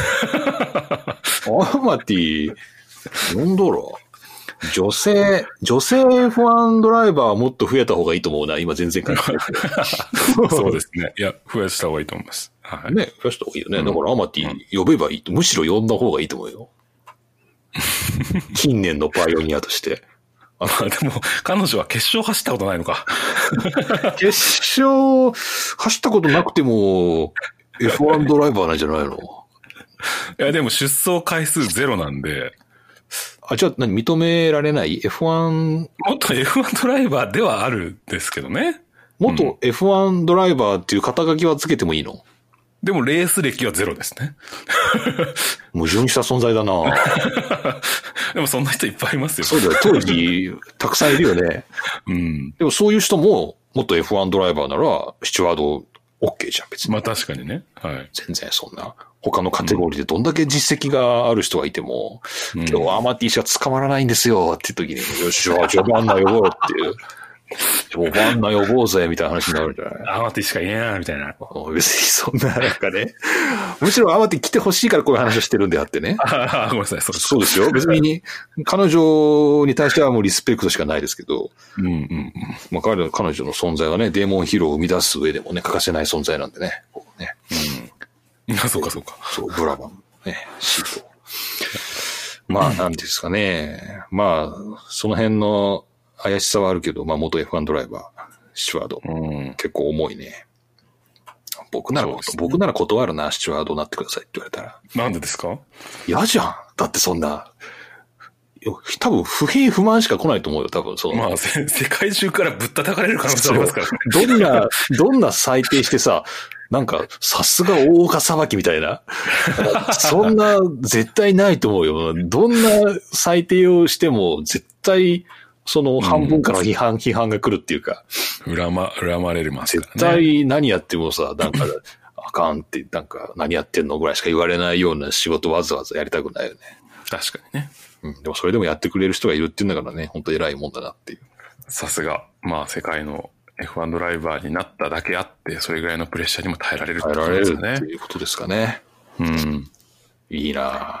アマティ、なんだろう。女性、女性 エフワン ドライバーはもっと増えた方がいいと思うな。今全然考えてる。 そうですね。いや、増やした方がいいと思います。はい。 ね、増やした方がいいよね。だからアマティ呼べばいいと。むしろ呼んだ方がいいと思うよ。近年のパイオニアとして。 あでも、彼女は決勝走ったことないのか。 決勝走ったことなくても エフワン ドライバーなんじゃないの？ いや、でも出走回数ゼロなんで。 あ、じゃあ何認められない エフワン？ 元 エフワン ドライバーではあるんですけどね。 元 エフワン ドライバーっていう肩書きはつけてもいいの？ でもレース歴はゼロですね。 矛盾した存在だな。 でもそんな人いっぱいいますよ。 そうだよ。当時、たくさんいるよね。 うん。 でもそういう人も、元 エフワン ドライバーなら、スチュワード OK じゃん、別に。 まあ確かにね。はい。 全然そんな、他のカテゴリーでどんだけ実績がある人がいても、うん、今日はアマティしか捕まらないんですよ、っていう時に、よし、じゃあ、ジョバンナ呼ぼうっていう。ジョバンナ呼ぼうぜ、みたいな話になるんじゃない？ アマティしかいねえな、みたいな。 別にそんな、なんかね。むしろアマティ来てほしいからこういう話をしてるんであってね。 ああ、ごめんなさい、そうです。 そうですよ。別に、彼女に対してはもうリスペクトしかないですけど。 うんうんうん。 まあ彼女、彼女の存在はね、デーモンヒーローを生み出す上でもね、欠かせない存在なんでね。こうね。 うん。あ、そうかそうか。 そう、ブラバン。ね、シート。まあ、なんですかね。まあ、その辺の、怪しさはあるけど、まあ元 エフワン ドライバー、スチュワード、うん、結構重いね。僕なら、ね、僕なら断るな、スチュワードになってくださいって言われたら。 なんでですか？ 嫌じゃん。だってそんな、多分不平不満しか来ないと思うよ、多分その。 まあ、世界中からぶったたかれる可能性ありますからね。 どんな、どんな裁定してさ、なんか、さすが大岡裁きみたいな。そんな、絶対ないと思うよ。どんな裁定をしても、絶対、その半分から批判、うん、批判が来るっていうか。 恨ま、恨まれますからね。 絶対何やってもさ、なんか、あかんって、なんか、何やってんのぐらいしか言われないような仕事わざわざやりたくないよね。 確かにね。 うん。でもそれでもやってくれる人がいるっていうんだからね、本当偉いもんだなっていう。 さすが、まあ世界の エフワン ドライバーになっただけあって、それぐらいのプレッシャーにも耐えられるってことですね。 耐えられるっていうことですかね。 うん。 いいな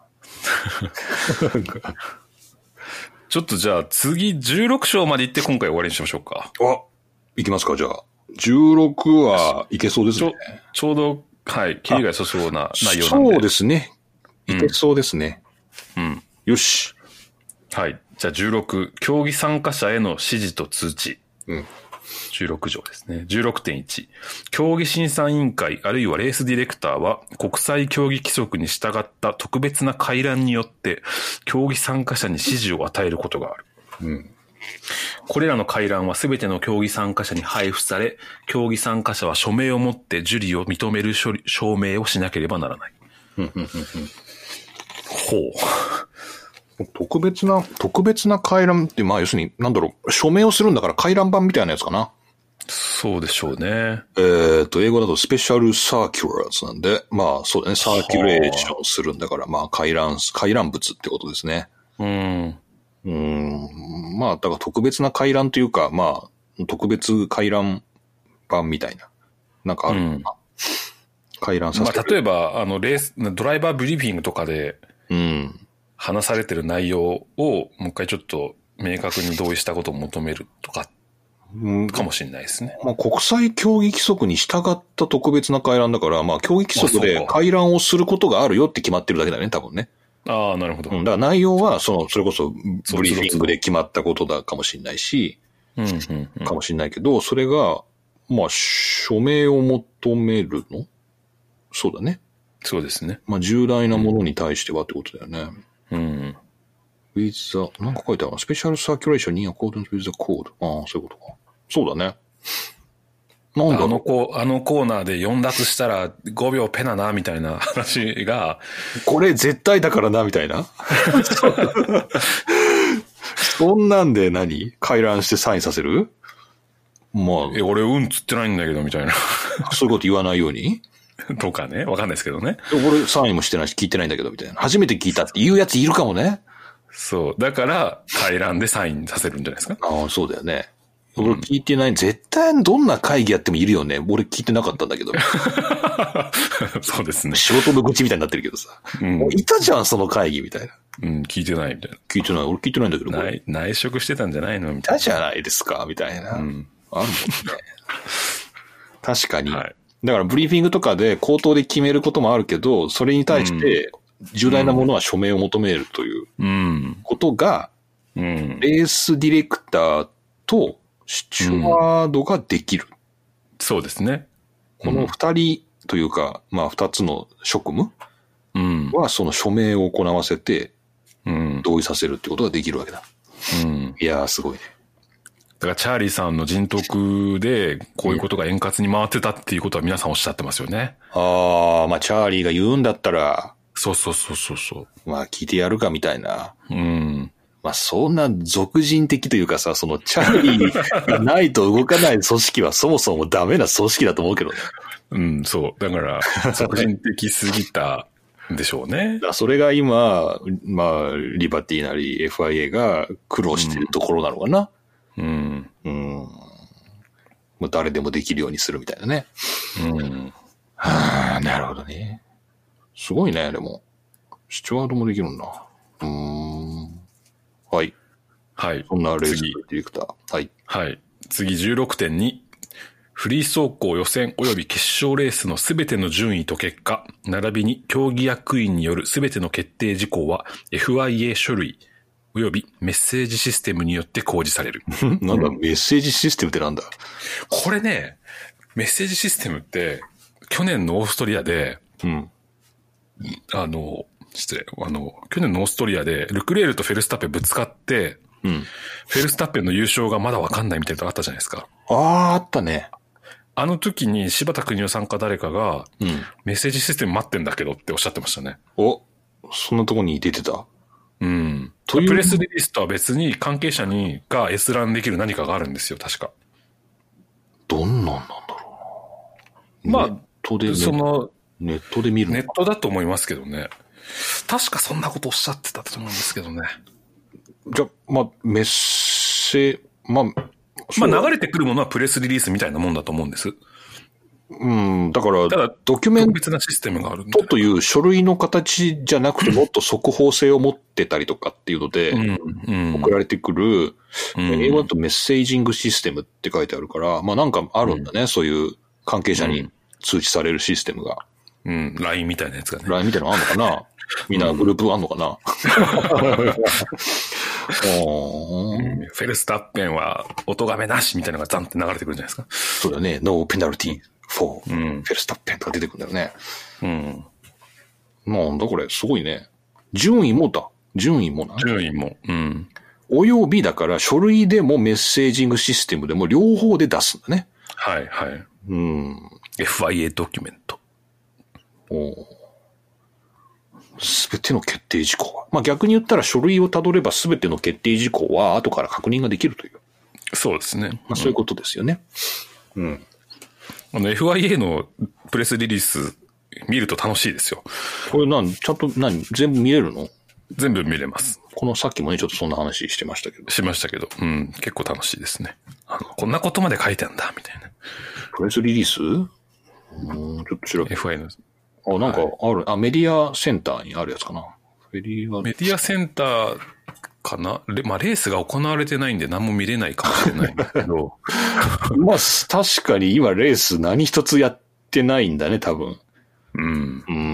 ぁ。 ちょっとじゃあ次じゅうろく章まで行って今回終わりにしましょうか。 あ、行きますか、じゃあ。じゅうろくはいけそうですね。 ちょ、ちょうど、はい、キリが良さそうな内容なんで。 そうですね。いけそうですね。 うん。うん、 よし。 はい。じゃあじゅうろく、競技参加者への指示と通知。 うん。 じゅうろく条ですね。じゅうろくてんいち。競技審査委員会あるいはレースディレクターは国際競技規則に従った特別な回覧によって競技参加者に指示を与えることがある。 うん。 これらの回覧はすべての競技参加者に配布され、競技参加者は署名を持って受理を認める証明をしなければならない。 ほう。特別な、特別な回覧って、まあ要するに、なんだろう、署名をするんだから回覧板みたいなやつかな。 そうでしょうね。 えっと、英語だとスペシャルサーキュラーズなんで、まあそうだね、サーキュレーションするんだから、まあ回覧、回覧物ってことですね。 うん。 うん。まあ、だから特別な回覧というか、まあ、特別回覧板みたいな、なんかあるのかな。 回覧させる。 まあ、例えば、あの、レース、ドライバーブリーフィングとかで、 うん。 話されてる内容を、もう一回ちょっと明確に同意したことを求めるとか、かもしれないですね。 うん、まあ、国際競技規則に従った特別な回覧だから、まあ、競技規則で回覧をすることがあるよって決まってるだけだね、多分ね。 ああ、なるほど。 うん、だから内容は、その、それこそ、ブリーフィングで決まったことだかもしれないし、 うんうんうん、 かもしれないけど、それが、まあ、署名を求めるの？そうだね。 そうですね。 まあ、重大なものに対してはってことだよね。 うん。 with the, なんか書いてあるな。special circulation in accordance with the code. ああ、そういうことか。そうだね。 なんだろう。あのコ、あのコーナーでよん奪したらごびょうペナな、みたいな話が。 これ絶対だからな、みたいな。そんなんで何？回覧してサインさせる？まあ。 え、俺うんつってないんだけど、みたいな。 そういうこと言わないようにとかね。わかんないですけどね。 俺サインもしてないし聞いてないんだけど、みたいな。初めて聞いたって言うやついるかもね。 そう。だから、回覧でサインさせるんじゃないですか。 ああ、そうだよね。俺聞いてない、うん。絶対どんな会議やってもいるよね。俺聞いてなかったんだけど。 そうですね。 仕事の愚痴みたいになってるけどさ。うん、いたじゃん、その会議みたいな。 うん、聞いてないみたいな。 聞いてない。俺聞いてないんだけど。 内、内職してたんじゃないのみたいな。 いたじゃないですか、みたいな。うん。あるもんね。確かに。はい。だからブリーフィングとかで口頭で決めることもあるけど、それに対して重大なものは署名を求めるということが、うんうん、レースディレクターとスチュワードができる。うん、 そうですね。 この二人というか、まあ二つの職務はその署名を行わせて同意させるってことができるわけだ。うん、いやーすごいね。 だからチャーリーさんの人徳でこういうことが円滑に回ってたっていうことは皆さんおっしゃってますよね。 ああ、まあチャーリーが言うんだったら。 そうそうそうそうそう。 まあ聞いてやるかみたいな。 うん。 まあそんな俗人的というかさ、そのチャーリーがないと動かない組織はそもそもダメな組織だと思うけどね。 うん、そう。だから俗人的すぎたでしょうね。 だそれが今、まあリバティなり エフアイエー が苦労しているところなのかな。 うん。 うん。もう誰でもできるようにするみたいなね。 うん。 はあ、なるほどね。すごいね、でも。スチュワードもできるんだ。うーん。はい。 はい。 そんなレースディレクター。はい。 はい。次 じゅうろくてんに。フリー走行予選及び決勝レースのすべての順位と結果、並びに競技役員によるすべての決定事項は エフアイエー 書類、およびメッセージシステムによって公示される。 なんだ、メッセージシステムってなんだ？ これね、メッセージシステムって、去年のオーストリアで、 うん、 あの、失礼、あの、去年のオーストリアで、ルクレールとフェルスタッペンぶつかって、 うん、 フェルスタッペンの優勝がまだわかんないみたいなのがあったじゃないですか。 ああ、あったね。 あの時に柴田邦夫さんか誰かが、 うん、 メッセージシステム待ってんだけどっておっしゃってましたね。 お、そんなとこに出てた？ うん。プレスリリースとは別に関係者にが閲覧できる何かがあるんですよ、確か。 どんなんなんだろうな。 まあ、 ネットで、 その、 ネットで見るの？ ネットだと思いますけどね。確かそんなことおっしゃってたと思うんですけどね。 じゃ、まあ、メッセ、まあ、 まあ流れてくるものはプレスリリースみたいなもんだと思うんです。 うん、だから、 ただドキュメントなシステムがあるんトという書類の形じゃなくてもっと速報性を持ってたりとかっていうので、送られてくる、うんうん、英語だとメッセージングシステムって書いてあるから、まあなんかあるんだね、うん、そういう関係者に通知されるシステムが。 うん、ライン みたいなやつがね。 ライン みたいなのあんのかなみんなグループあんのかな、 うんうん、フェルスタッペンは音がめなしみたいなのがザンって流れてくるんじゃないですか。 そうだね。No penalty for フェルスタッペンとか出てくるんだよね。 うん。 なんだこれ、すごいね。順位もだ。順位もな。 順位も。うん。 およびだから書類でもメッセージングシステムでも両方で出すんだね。 はいはい。 うん。 エフアイエー ドキュメント。 おすべての決定事項は。まあ逆に言ったら書類をたどればすべての決定事項は後から確認ができるという。 そうですね。 まあそういうことですよね。うん。うん、 あの エフアイエー のプレスリリース見ると楽しいですよ。 これなん、ちゃんと何全部見れるの？ 全部見れます。 このさっきもね、ちょっとそんな話してましたけど。 しましたけど。うん。結構楽しいですね。あの、こんなことまで書いてあんだ、みたいな。 プレスリリース？ うん、ちょっと調べて。 エフアイエー の。 あ、なんかある、はい、あ、メディアセンターにあるやつかな。メディア、 メディアセンターかなレ、まあ、レースが行われてないんで何も見れないかもしれないんだけど。 まあ、確かに今レース何一つやってないんだね、多分。 うん。 うん。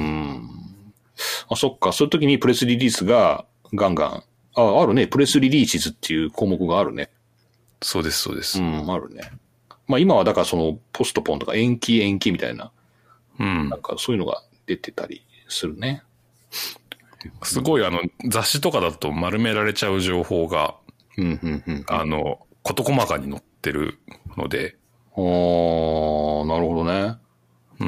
あ、そっか。そういう時にプレスリリースがガンガン。あ、あるね。プレスリリーシズっていう項目があるね。 そうです、そうです。 うん、あるね。まあ今はだからそのポストポンとか延期延期みたいな。うん。なんかそういうのが出てたりするね。 すごいあの雑誌とかだと丸められちゃう情報が、 うんうんうん、 あの、事細かに載ってるので。 あー、なるほどね。 うん、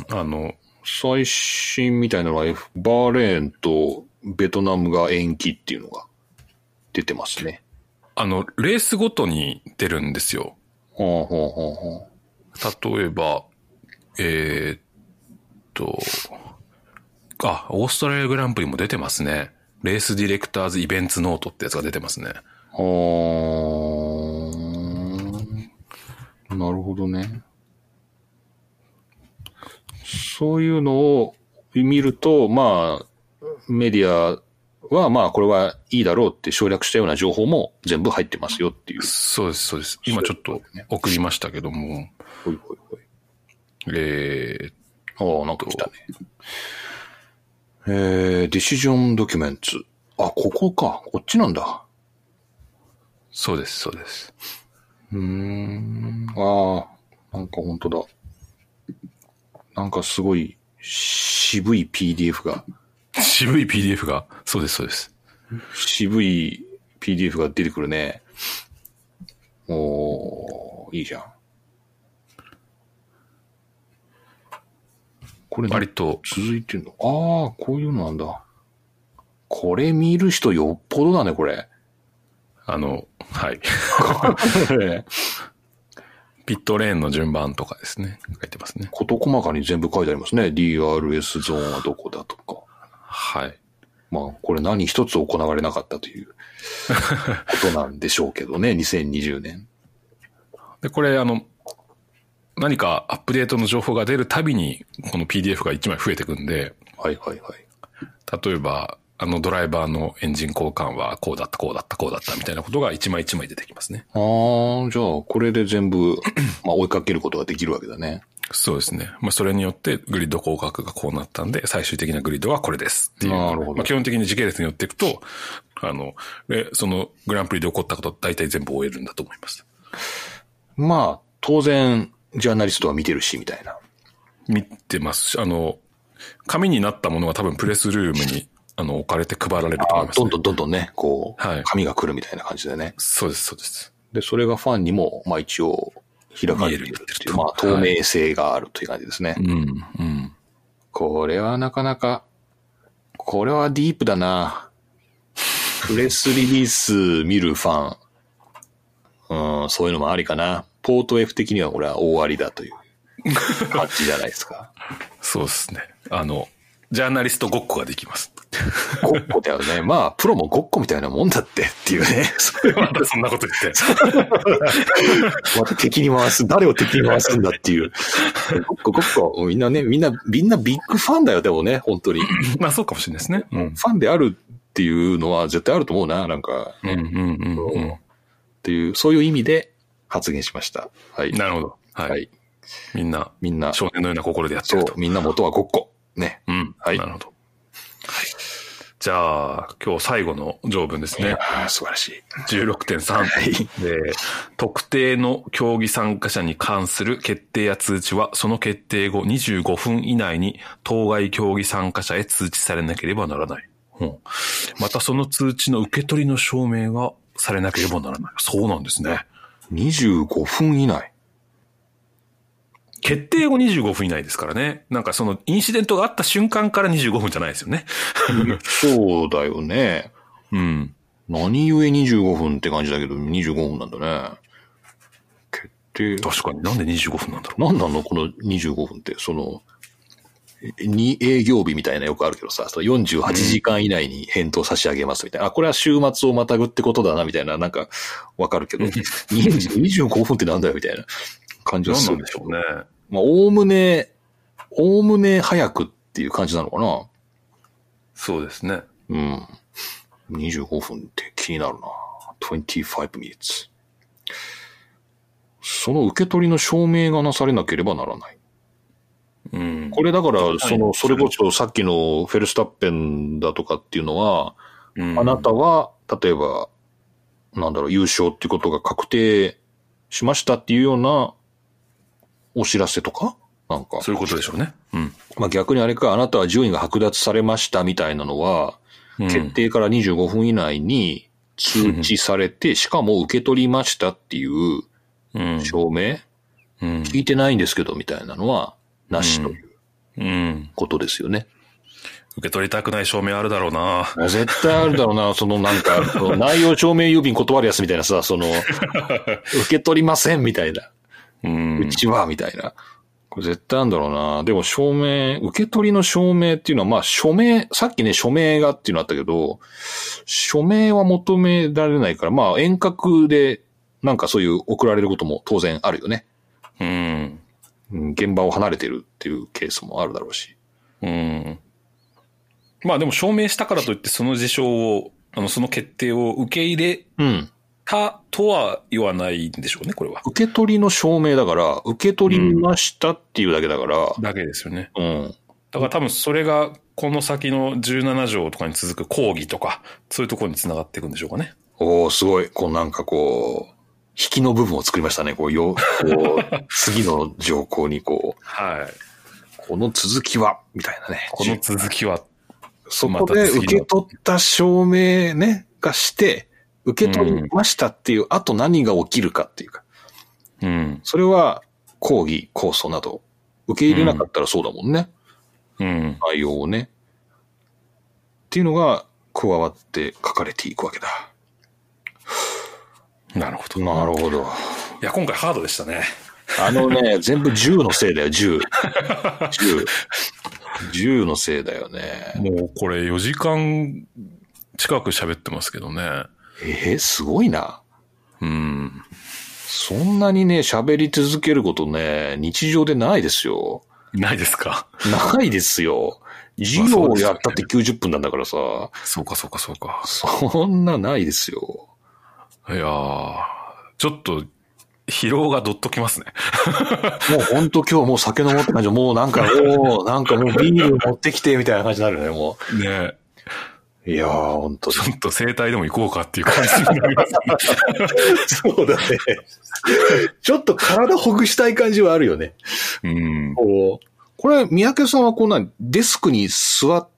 あの、 最新みたいなのは、F、バーレーンとベトナムが延期っていうのが出てますね。 あの、レースごとに出るんですよ。 ほうほうほうほう。例えば、えー、っと、あ、オーストラリアグランプリも出てますね。レースディレクターズイベンツノートってやつが出てますね。 はー、なるほどね。そういうのを見ると、まあ、メディアは、まあ、これはいいだろうって省略したような情報も全部入ってますよっていう。 そうです、そうです。今ちょっと送りましたけども。 ほいほいほい。 えー、 ああ、なんか来たね。えー、ディシジョンドキュメンツ。あ、ここか。こっちなんだ。 そうです、そうです。 うーん。ああ、なんか本当だ。なんかすごい渋い ピーディーエフ が。 渋い ピーディーエフ が。そうです、そうです。 渋い ピーディーエフ が出てくるね。おー、いいじゃん。これ割と続いてるの。ああ、こういうのなんだ。これ見る人よっぽどだね、これ。 あの、はい。ピットレーンの順番とかですね。書いてますね。 事細かに全部書いてありますね。ディーアールエス ゾーンはどこだとか。 はい。 まあ、これ何一つ行われなかったということなんでしょうけどね、にせんにじゅうねん。 で、これ、あの、何かアップデートの情報が出るたびに、この ピーディーエフ がいちまい増えていくんで。 はいはいはい。 例えば、あのドライバーのエンジン交換はこうだった、こうだった、こうだったみたいなことが一枚一枚出てきますね。 ああ、じゃあこれで全部、まあ追いかけることができるわけだね。 そうですね。まあそれによってグリッド広角がこうなったんで、最終的なグリッドはこれですっていう。 なるほど。 まあ基本的に時系列によっていくと、あの、そのグランプリで起こったこと大体全部終えるんだと思います。 まあ、当然、ジャーナリストは見てるし、みたいな。 見てますし、あの、紙になったものが多分プレスルームにあの、置かれて配られると思います、ね。 どんどんどんどんね、こう、はい、紙が来るみたいな感じでね。 そうです、そうです。 で、それがファンにも、まあ一応、開かれているっていう、まあ透明性があるという感じですね。 はい、うん、うん。 これはなかなか、これはディープだな。プレスリリース見るファン。うん、そういうのもありかな。ポート F 的にはこれは大ありだという感じじゃないですか。 そうですね。あの、ジャーナリストごっこができます。 ごっこだよね。まあ、プロもごっこみたいなもんだってっていうね。 それまたそんなこと言って。 また敵に回す。誰を敵に回すんだっていう。ごっこごっこ。みんなね、みんな、みんなビッグファンだよ、でもね、本当に。 まあそうかもしれないですね。 うん、ファンであるっていうのは絶対あると思うな、なんか。 うんうんうん、うん。 っていう、そういう意味で発言しました。はい。 なるほど。はい。はい、みんな、 みんな、 少年のような心でやってると。 そう、みんな元はごっこ。ね。 うん。はい。なるほど。はい。じゃあ、今日最後の条文ですね。 素晴らしい。 じゅうろくてんさん。はい。で、特定の競技参加者に関する決定や通知は、その決定後にじゅうごふん以内に当該競技参加者へ通知されなければならない。うん。またその通知の受け取りの証明がされなければならない。そうなんですね。 にじゅうごふん以内。 決定後にじゅうごふん以内ですからね。なんかそのインシデントがあった瞬間からにじゅうごふんじゃないですよね。 そうだよね。 うん。 何故にじゅうごふんって感じだけどにじゅうごふんなんだね。決定。 確かになんでにじゅうごふんなんだろう。 なんなのこのにじゅうごふんって。その、に営業日みたいなよくあるけどさ、よんじゅうはちじかん以内に返答差し上げますみたいな。うん、あ、これは週末をまたぐってことだなみたいな、なんかわかるけど、にじゅうごふんってなんだよみたいな感じはする。 なんでしょうね。 まあ、おおむねおおむね早くっていう感じなのかな。 そうですね。 うん。にじゅうごふんって気になるな。にじゅうご minutes。その受け取りの証明がなされなければならない。うん、これだから、その、それこそさっきのフェルスタッペンだとかっていうのは、うん、あなたは、例えば、なんだろう、優勝っていうことが確定しましたっていうようなお知らせとかなんか。 そういうことでしょうね。うん。 まあ逆にあれか、あなたは順位が剥奪されましたみたいなのは、うん、決定からにじゅうごふん以内に通知されて、しかも受け取りましたっていう証明、うん、聞いてないんですけどみたいなのは、なしということですよね。 受け取りたくない証明あるだろうな。 絶対あるだろうな。そのなんか、その内容証明郵便断るやつみたいなさ、その、受け取りませんみたいな。うん、うちは、みたいな。これ絶対あるんだろうな。でも証明、受け取りの証明っていうのは、まあ署名、さっきね、署名がっていうのあったけど、署名は求められないから、まあ遠隔でなんかそういう送られることも当然あるよね。うん。現場を離れてるっていうケースもあるだろうし。うん。 まあでも証明したからといってその事象を、あの、その決定を受け入れたとは言わないんでしょうね、これは。 受け取りの証明だから、受け取りましたっていうだけだから。 うん、だけですよね。うん。だから多分それがこの先のじゅうなな条とかに続く講義とか、そういうところに繋がっていくんでしょうかね。 おー、すごい。こうなんかこう、引きの部分を作りましたね。こう、よ、こう、次の条項にこう。はい。この続きは、みたいなね。 この続きは。 そこで受け取った証明ね、がして、受け取りましたっていう、あと何が起きるかっていうか。うん。それは、抗議、控訴など、受け入れなかったらそうだもんね。うん。内容をね。っていうのが加わって書かれていくわけだ。 なるほど。 なるほど。 いや、今回ハードでしたね。 あのね、全部じゅうのせいだよ、じゅう。じゅう。じゅうのせいだよね。 もうこれよじかん近く喋ってますけどね。 えー、すごいな。うん。そんなにね、喋り続けることね、日常でないですよ。 ないですか？ ないですよ。授業をやったってきゅうじゅっぷんなんだからさ。 そうかそうかそうか。 そんなないですよ。 いやー、ちょっと、疲労がどっときますね。 もうほんと今日もう酒飲もうって感じ。もうなんかもう、なんかもうビール持ってきてみたいな感じになるね、もう。ねいやー、ほんと。 ちょっと整体でも行こうかっていう感じになりますね。 そうだね。ちょっと体ほぐしたい感じはあるよね。うん。こう、これ、三宅さんはこうな、デスクに座って、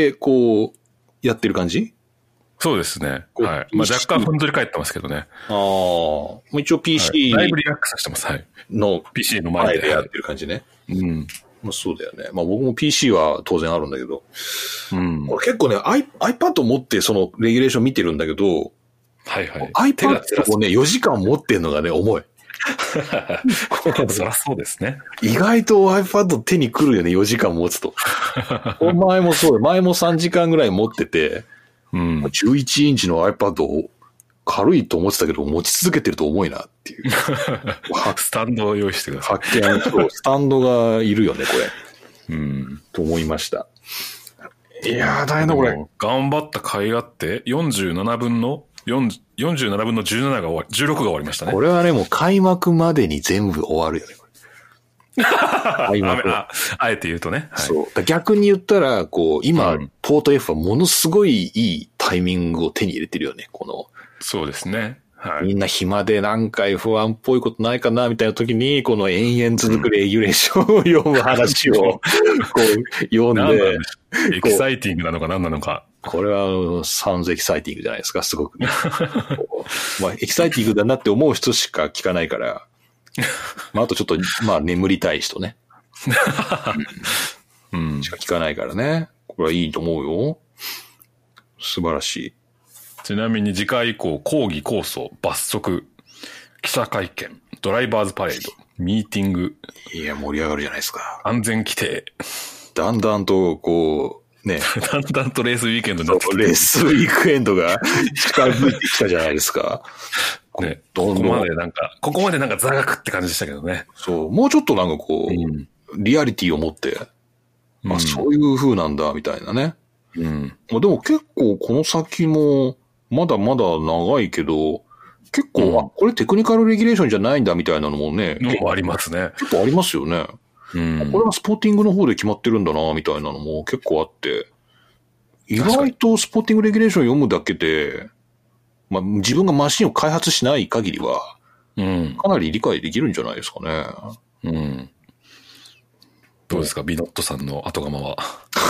こう、やってる感じ？ そうですね。はい。まあ若干ふんぞり返ってますけどね。ああ。一応 ピーシー、 はい。だいぶリラックスしてます。はい。 のピーシー の前でやってる感じね。うん。まあそうだよね。まあ僕も ピーシー は当然あるんだけど。うん。これ結構ね、iPad 持ってそのレギュレーション見てるんだけど。はいはい。iPad をね、よじかん持ってんのがね、重い。 そりゃそうですね。 意外と iPad 手に来るよね、よじかん持つと。前もそうよ。前もさんじかんぐらい持ってて。うん、じゅういちインチの iPad を軽いと思ってたけど持ち続けてると重いなっていう。 スタンドを用意してください。 発見とスタンドがいるよね、これ。うん。と思いました。いやー、大変だこれ。 頑張った甲斐があってよんじゅうななぶんのよんじゅうななぶんのじゅうななが終わり、じゅうろくが終わりましたね。 これはね、もう開幕までに全部終わるよね、これ。 開幕あ, あえて言うとね。 はい、そう。逆に言ったら、こう、今、うん、ポート F はものすごいいいタイミングを手に入れてるよね、この。 そうですね。はい。 みんな暇でなんか エフワン っぽいことないかな、みたいな時に、この延々続くレギュレーションを読む話を、こう、読んで。 エキサイティングなのか何なのか。 これは、サウンズエキサイティングじゃないですか、すごく、ね。まあ、エキサイティングだなって思う人しか聞かないから。まあ、あとちょっと、まあ、眠りたい人ね。うん。しか聞かないからね。これはいいと思うよ。素晴らしい。 ちなみに次回以降、抗議控訴、罰則、記者会見、ドライバーズパレード、ミーティング。 いや、盛り上がるじゃないですか。 安全規定。 だんだんと、こう、ね。 だんだんとレースウィークエンドになってきて。 レースウィークエンドが近づいてきたじゃないですか。 ね、どんどんここまでなんか、ここまでなんか座学って感じでしたけどね。 そう、もうちょっとなんかこう、うん、 リアリティを持って、うん、あ、そういう風なんだ、みたいなね。うん。まあ、でも結構この先も、まだまだ長いけど、結構、うん、あ、これテクニカルレギュレーションじゃないんだみたいなのもね。 もありますね。 結構ありますよね。うん。これはスポーティングの方で決まってるんだな、みたいなのも結構あって、意外とスポーティングレギュレーション読むだけで、まあ、自分がマシンを開発しない限りは、うん、かなり理解できるんじゃないですかね。うん。 どうですか、ビノットさんの後釜は。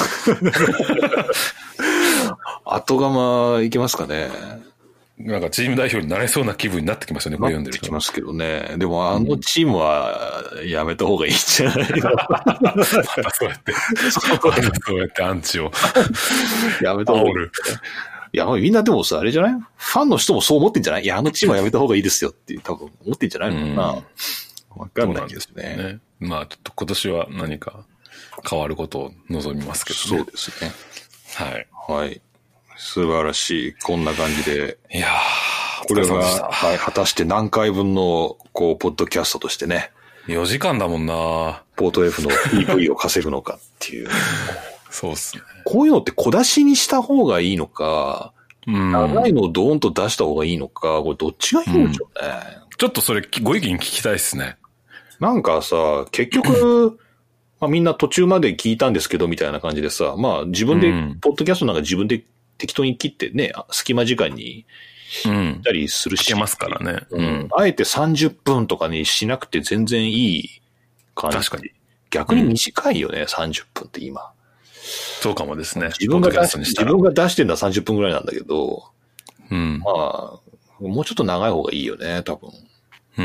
後釜いけますかね。 なんかチーム代表になれそうな気分になってきますよね、これ読んでると。 なってきますけどね。でもあのチームはやめた方がいいんじゃないかな。 またそうやって、そうやってアンチを。 やめた方がいい。いや、みんなでもさ、あれじゃない？ファンの人もそう思ってんじゃない？いや、あのチームはやめた方がいいですよって多分思ってんじゃないのかな。わかんないですね。ね。 まあ、ちょっと今年は何か変わることを望みますけどね。そうですね。 はい。 はい。素晴らしい。こんな感じで。 いやー、 これが、はい、果たして何回分の、こう、ポッドキャストとしてね。 よじかんだもんな。 ポート F の ピーブイ を稼ぐのかっていう。 そうっすね。 こういうのって小出しにした方がいいのか、うん、長いのをドーンと出した方がいいのか、これどっちがいいんでしょうね。 うん、ちょっとそれご意見聞きたいですね。 なんかさ、結局、まあみんな途中まで聞いたんですけどみたいな感じでさ、まあ自分で、うん、ポッドキャストなんか自分で適当に切ってね、隙間時間に行ったりするし。 聞けますからね。 うん。あえてさんじゅっぷんとかにしなくて全然いい感じ。 確かに。 逆に短いよね、うん、さんじゅっぷんって今。 そうかもですね。 自分が出し、自分が出してるのはさんじゅっぷんぐらいなんだけど、 うん。 まあ、もうちょっと長い方がいいよね、多分。 うん。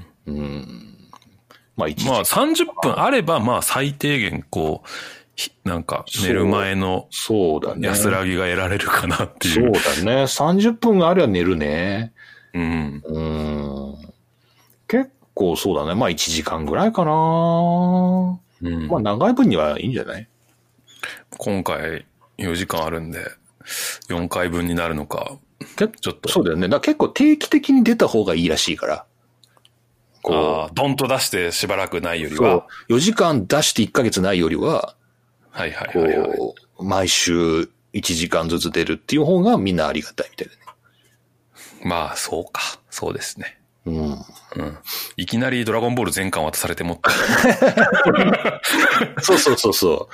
うん。まあ、一まあさんじゅっぷんあれば、まあ最低限こう、なんか寝る前の安らぎが得られるかなっていう。 そうだね。さんじゅっぷんがあれば寝るね。 うん。 うん。結構そうだね。まあいちじかんぐらいかな。うん。まあ長い分にはいいんじゃない？ 今回よじかんあるんで、よんかいぶんになるのか。ちょっと。 そうだよね。だから結構定期的に出た方がいいらしいから。 こう。ああ、ドンと出してしばらくないよりは。そう。 よじかん出していっかげつないよりは、 はいはいはい、はい。 こう、毎週いちじかんずつ出るっていう方がみんなありがたいみたいなね。 まあ、そうか。そうですね。 うん。うん。 いきなりドラゴンボール全巻渡されてもって。 そうそうそうそう。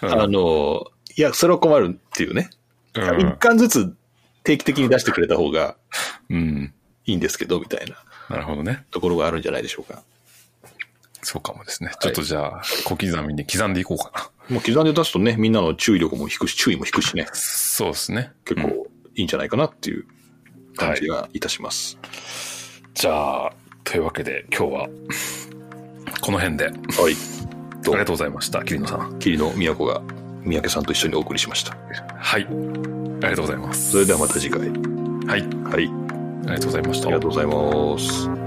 うん、あの、いや、それは困るっていうね。うん、一巻ずつ定期的に出してくれた方が、 うん。 いいんですけど、みたいな。 なるほどね。 ところがあるんじゃないでしょうか。 そうかもですね。ちょっとじゃあ、小刻みに刻んでいこうかな。もう刻んで出すとね、みんなの注意力も低くし、注意も低くしね。 そうですね。 結構いいんじゃないかなっていう感じがいたします。はい、 じゃあ、というわけで今日は、この辺で。はい。ありがとうございました、桐野さん。 桐野都が、三宅さんと一緒にお送りしました。 はい。ありがとうございます。 それではまた次回。 はい。 はい。 ありがとうございました。 ありがとうございます。